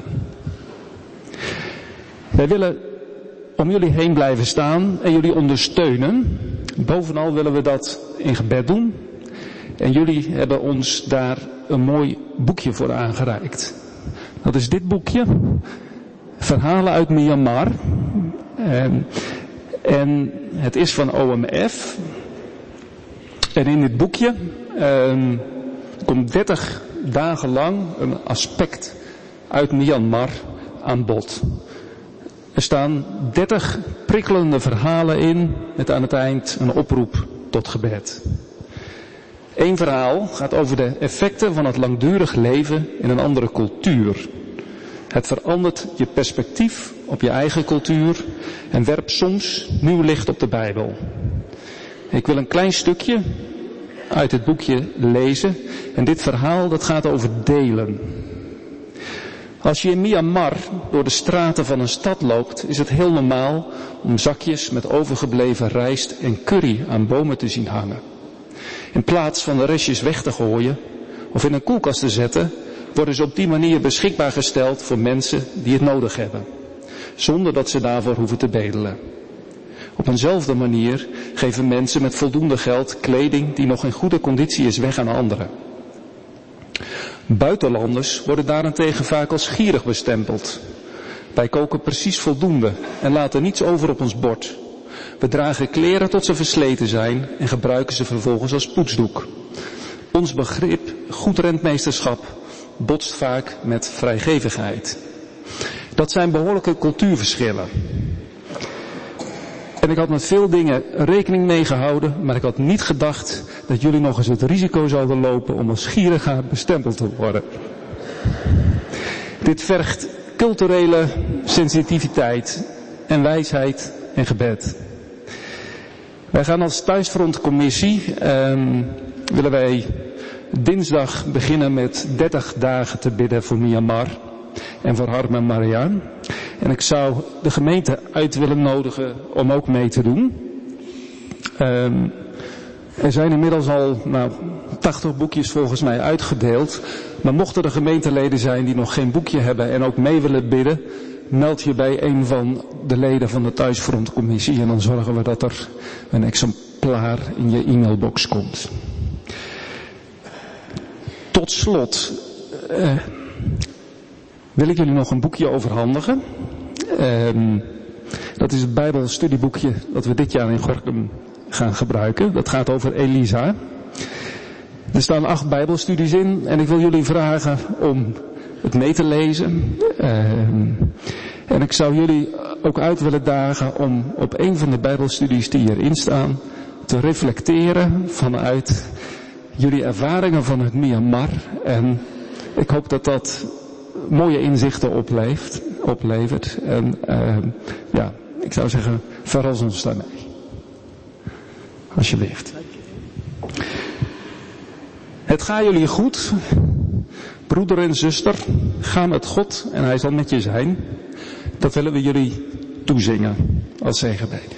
[SPEAKER 3] Wij willen om jullie heen blijven staan en jullie ondersteunen. Bovenal willen we dat in gebed doen. En jullie hebben ons daar een mooi boekje voor aangereikt. Dat is dit boekje. Verhalen uit Myanmar. En, en het is van O M F. En in dit boekje um, komt dertig dagen lang een aspect uit Myanmar aan bod. Er staan dertig prikkelende verhalen in met aan het eind een oproep tot gebed. Eén verhaal gaat over de effecten van het langdurig leven in een andere cultuur. Het verandert je perspectief op je eigen cultuur en werpt soms nieuw licht op de Bijbel. Ik wil een klein stukje uit het boekje lezen en dit verhaal dat gaat over delen. Als je in Myanmar door de straten van een stad loopt, is het heel normaal om zakjes met overgebleven rijst en curry aan bomen te zien hangen. In plaats van de restjes weg te gooien of in een koelkast te zetten, worden ze op die manier beschikbaar gesteld voor mensen die het nodig hebben, zonder dat ze daarvoor hoeven te bedelen. Op eenzelfde manier geven mensen met voldoende geld kleding die nog in goede conditie is weg aan anderen. Buitenlanders worden daarentegen vaak als gierig bestempeld. Wij koken precies voldoende en laten niets over op ons bord. We dragen kleren tot ze versleten zijn en gebruiken ze vervolgens als poetsdoek. Ons begrip goed rentmeesterschap botst vaak met vrijgevigheid. Dat zijn behoorlijke cultuurverschillen. En ik had met veel dingen rekening mee gehouden, maar ik had niet gedacht dat jullie nog eens het risico zouden lopen om als gierigaard bestempeld te worden. Dit vergt culturele sensitiviteit en wijsheid en gebed. Wij gaan als thuisfrontcommissie, eh, willen wij dinsdag beginnen met dertig dagen te bidden voor Myanmar en voor Harma Maria. En ik zou de gemeente uit willen nodigen om ook mee te doen. Um, er zijn inmiddels al nou, tachtig boekjes volgens mij uitgedeeld. Maar mochten er gemeenteleden zijn die nog geen boekje hebben en ook mee willen bidden, meld je bij een van de leden van de thuisfrontcommissie en dan zorgen we dat er een exemplaar in je e-mailbox komt. Tot slot uh, wil ik jullie nog een boekje overhandigen. Um, dat is het Bijbelstudieboekje dat we dit jaar in Gorinchem gaan gebruiken. Dat gaat over Elisa. Er staan acht Bijbelstudies in en ik wil jullie vragen om het mee te lezen. Um, en ik zou jullie ook uit willen dagen om op een van de Bijbelstudies die hierin staan te reflecteren vanuit jullie ervaringen van het Myanmar. En ik hoop dat dat mooie inzichten oplevert. oplevert. En uh, ja, ik zou zeggen, verras ons daarmee. Alsjeblieft. Het gaat jullie goed. Broeder en zuster, ga met God en hij zal met je zijn. Dat willen we jullie toezingen als zegenbeden.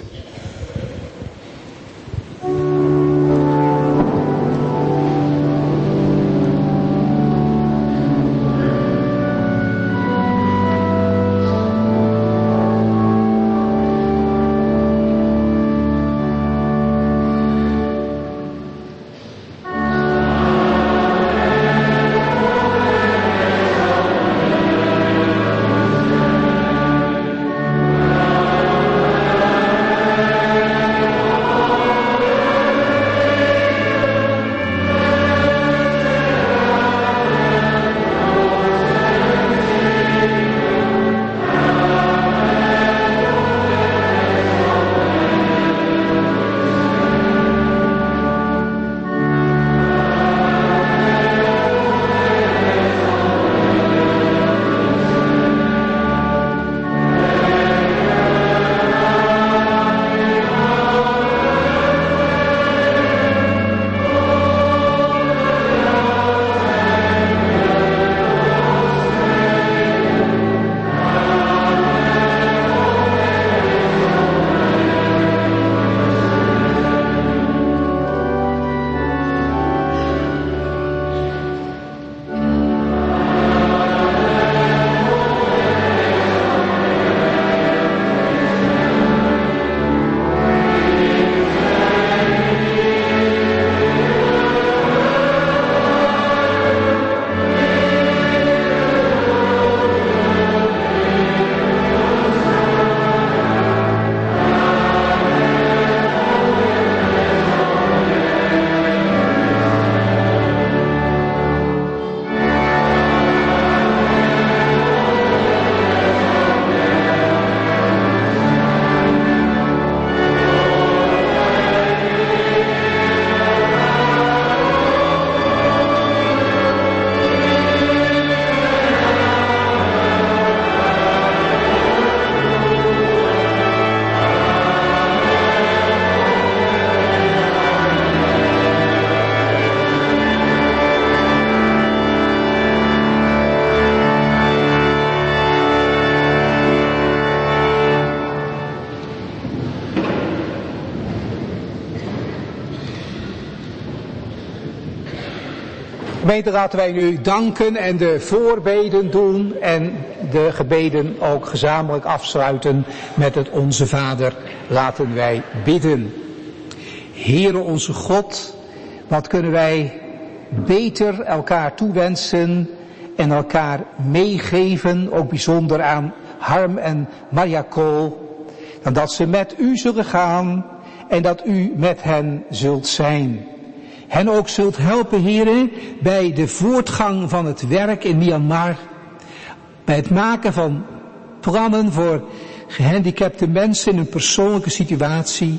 [SPEAKER 2] Gemeente, laten wij nu danken en de voorbeden doen en de gebeden ook gezamenlijk afsluiten met het Onze Vader. Laten wij bidden. Heere onze God, wat kunnen wij beter elkaar toewensen en elkaar meegeven, ook bijzonder aan Harm en Marja Kool, dan dat ze met u zullen gaan en dat u met hen zult zijn. Hen ook zult helpen, heren, bij de voortgang van het werk in Myanmar, bij het maken van plannen voor gehandicapte mensen in een persoonlijke situatie.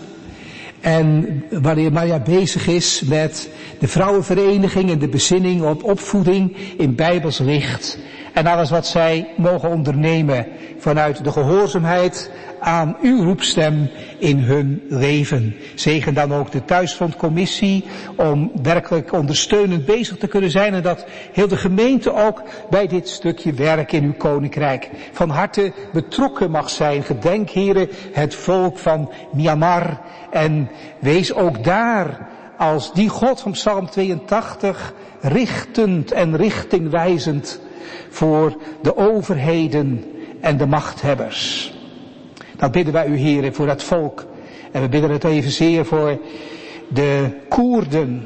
[SPEAKER 2] En wanneer Marja bezig is met de vrouwenvereniging en de bezinning op opvoeding in Bijbels licht. En alles wat zij mogen ondernemen vanuit de gehoorzaamheid aan uw roepstem in hun leven. Zegen dan ook de thuisfrontcommissie om werkelijk ondersteunend bezig te kunnen zijn. En dat heel de gemeente ook bij dit stukje werk in uw koninkrijk van harte betrokken mag zijn. Gedenk, heren, het volk van Myanmar. En wees ook daar als die God van Psalm tweeëntachtig richtend en richtingwijzend voor de overheden en de machthebbers. Dat bidden wij u, heren, voor dat volk. En we bidden het evenzeer voor de Koerden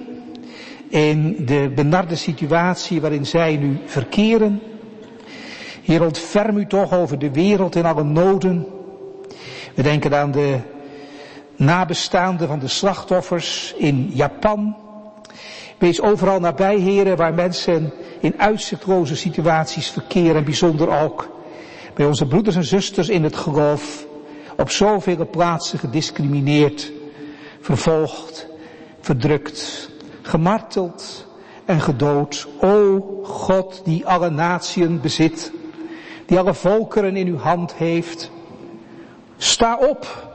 [SPEAKER 2] in de benarde situatie waarin zij nu verkeren. Heer, ontferm u toch over de wereld in alle noden. We denken aan de nabestaanden van de slachtoffers in Japan. Wees overal nabij, heren, waar mensen in uitzichtloze situaties verkeren. En bijzonder ook bij onze broeders en zusters in het geloof. Op zoveel plaatsen gediscrimineerd, vervolgd, verdrukt, gemarteld en gedood. O God, die alle natieën bezit, die alle volkeren in uw hand heeft. Sta op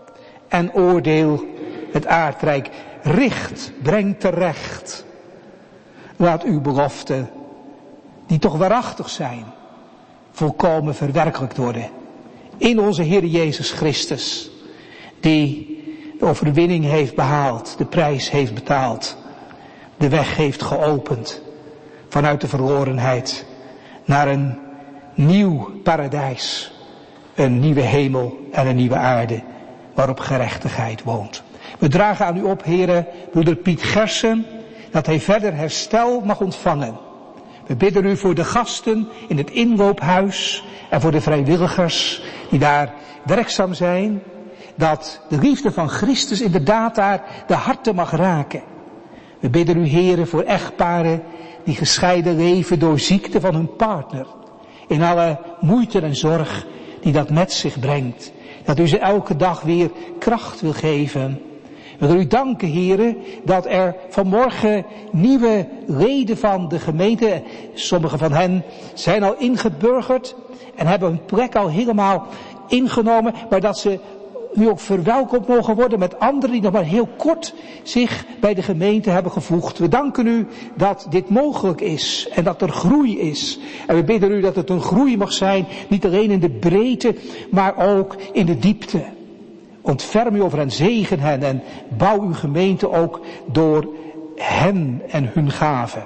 [SPEAKER 2] en oordeel het aardrijk. Richt, breng terecht. Laat uw beloften, die toch waarachtig zijn, volkomen verwerkelijkt worden. In onze Heer Jezus Christus, die de overwinning heeft behaald, de prijs heeft betaald, de weg heeft geopend vanuit de verlorenheid naar een nieuw paradijs, een nieuwe hemel en een nieuwe aarde waarop gerechtigheid woont. We dragen aan u op, heren, broeder Piet Gersen, dat hij verder herstel mag ontvangen. We bidden u voor de gasten in het inloophuis en voor de vrijwilligers die daar werkzaam zijn, dat de liefde van Christus inderdaad daar de harten mag raken. We bidden u, heren, voor echtparen die gescheiden leven door ziekte van hun partner, in alle moeite en zorg die dat met zich brengt. Dat u ze elke dag weer kracht wil geven. We willen u danken, heren, dat er vanmorgen nieuwe leden van de gemeente, sommige van hen zijn al ingeburgerd en hebben hun plek al helemaal ingenomen, maar dat ze nu ook verwelkomd mogen worden met anderen die nog maar heel kort zich bij de gemeente hebben gevoegd. We danken u dat dit mogelijk is en dat er groei is. En we bidden u dat het een groei mag zijn, niet alleen in de breedte, maar ook in de diepte. Ontferm u over hen, zegen hen en bouw uw gemeente ook door hen en hun gaven.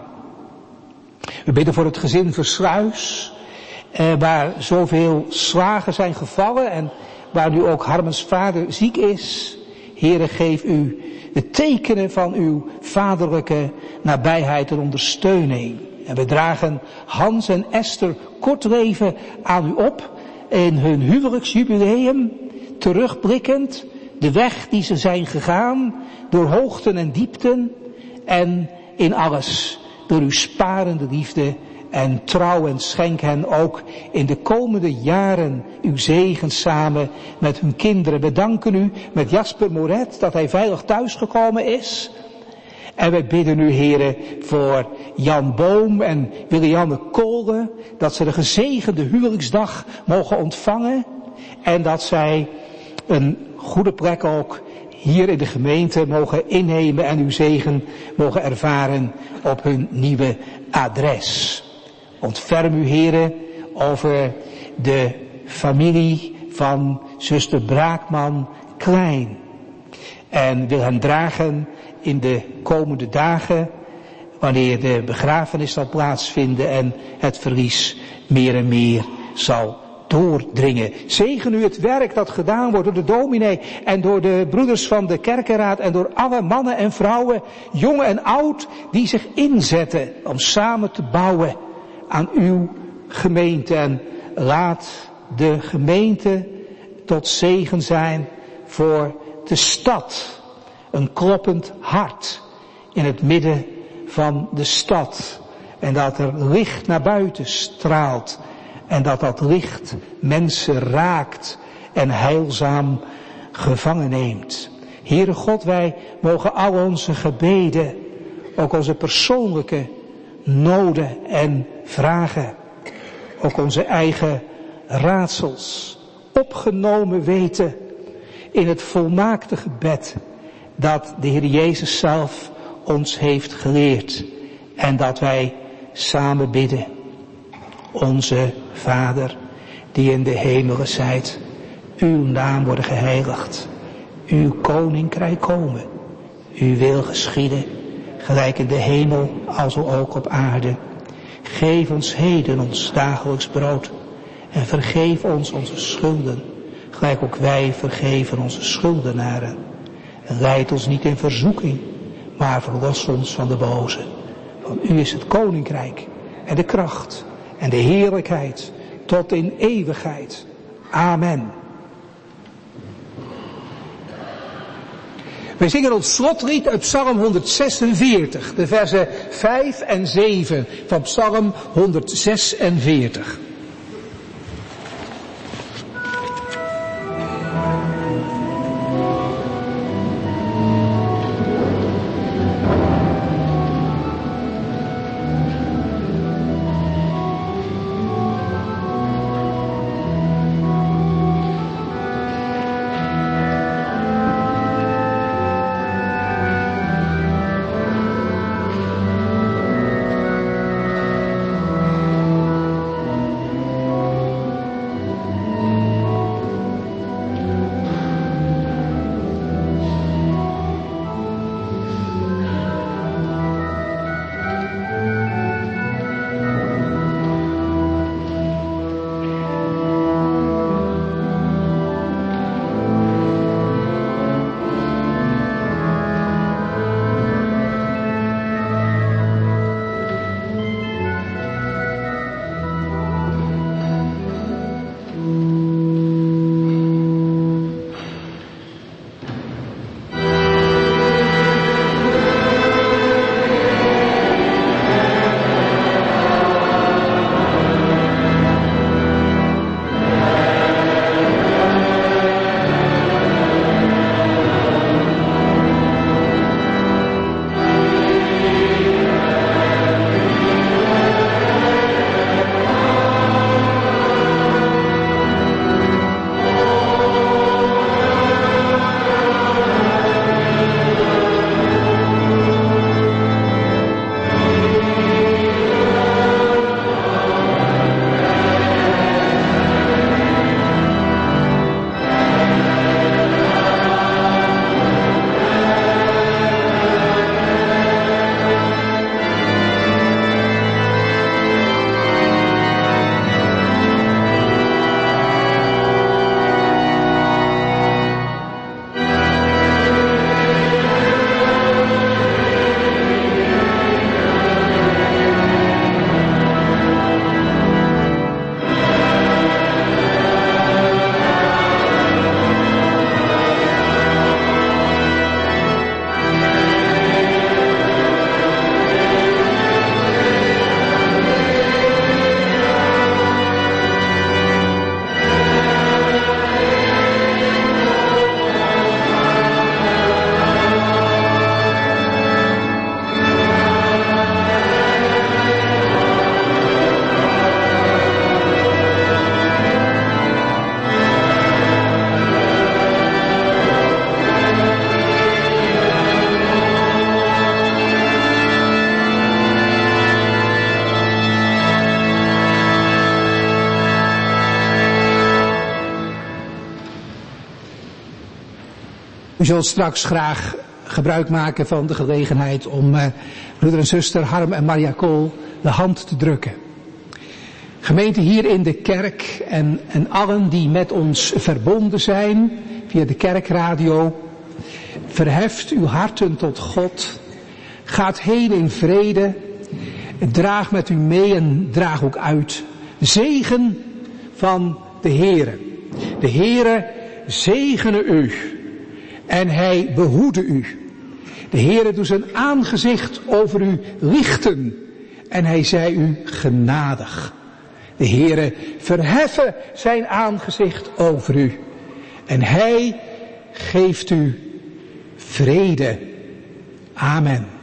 [SPEAKER 2] We bidden voor het gezin Versluis, eh, waar zoveel slagen zijn gevallen en waar nu ook Harmens vader ziek is. Heere, geef u de tekenen van uw vaderlijke nabijheid en ondersteuning. En we dragen Hans en Esther Kortleven aan u op in hun huwelijksjubileum, terugblikkend de weg die ze zijn gegaan, door hoogten en diepten en in alles door uw sparende liefde en trouw, en schenk hen ook in de komende jaren uw zegen samen met hun kinderen. We danken u met Jasper Moret dat hij veilig thuisgekomen is. En wij bidden u, heren, voor Jan Boom en Willianne Kolen, dat ze de gezegende huwelijksdag mogen ontvangen en dat zij een goede plek ook hier in de gemeente mogen innemen en uw zegen mogen ervaren op hun nieuwe adres. Ontferm u, heren, over de familie van zuster Braakman Klein. En wil hen dragen in de komende dagen wanneer de begrafenis zal plaatsvinden en het verlies meer en meer zal doordringen. Zegen u het werk dat gedaan wordt door de dominee en door de broeders van de kerkenraad en door alle mannen en vrouwen, jong en oud, die zich inzetten om samen te bouwen aan uw gemeente. En laat de gemeente tot zegen zijn voor de stad. Een kloppend hart in het midden van de stad. En dat er licht naar buiten straalt. En dat dat licht mensen raakt en heilzaam gevangen neemt. Heere God, wij mogen al onze gebeden, ook onze persoonlijke noden en vragen, ook onze eigen raadsels, opgenomen weten in het volmaakte gebed dat de Heer Jezus zelf ons heeft geleerd en dat wij samen bidden. Onze Vader, die in de hemelen zijt, uw naam worden geheiligd, uw koninkrijk komen, uw wil geschieden, gelijk in de hemel als ook op aarde. Geef ons heden ons dagelijks brood en vergeef ons onze schulden, gelijk ook wij vergeven onze schuldenaren. En leid ons niet in verzoeking, maar verlos ons van de boze. Want u is het koninkrijk en de kracht en de heerlijkheid tot in eeuwigheid. Amen. Wij zingen ons slotlied uit Psalm honderdzesenveertig, de versen vijf en zeven van Psalm honderdzesenveertig. U zult straks graag gebruik maken van de gelegenheid om uh, broeder en zuster Harm en Maria Kool de hand te drukken. Gemeente hier in de kerk en, en allen die met ons verbonden zijn via de kerkradio, verheft uw harten tot God. Gaat heen in vrede. Draag met u mee en draag ook uit. Zegen van de Heere. De Heere zegene u. En hij behoede u. De Heere doet zijn aangezicht over u lichten. En hij zij u genadig. De Heere verheffen zijn aangezicht over u. En hij geeft u vrede. Amen.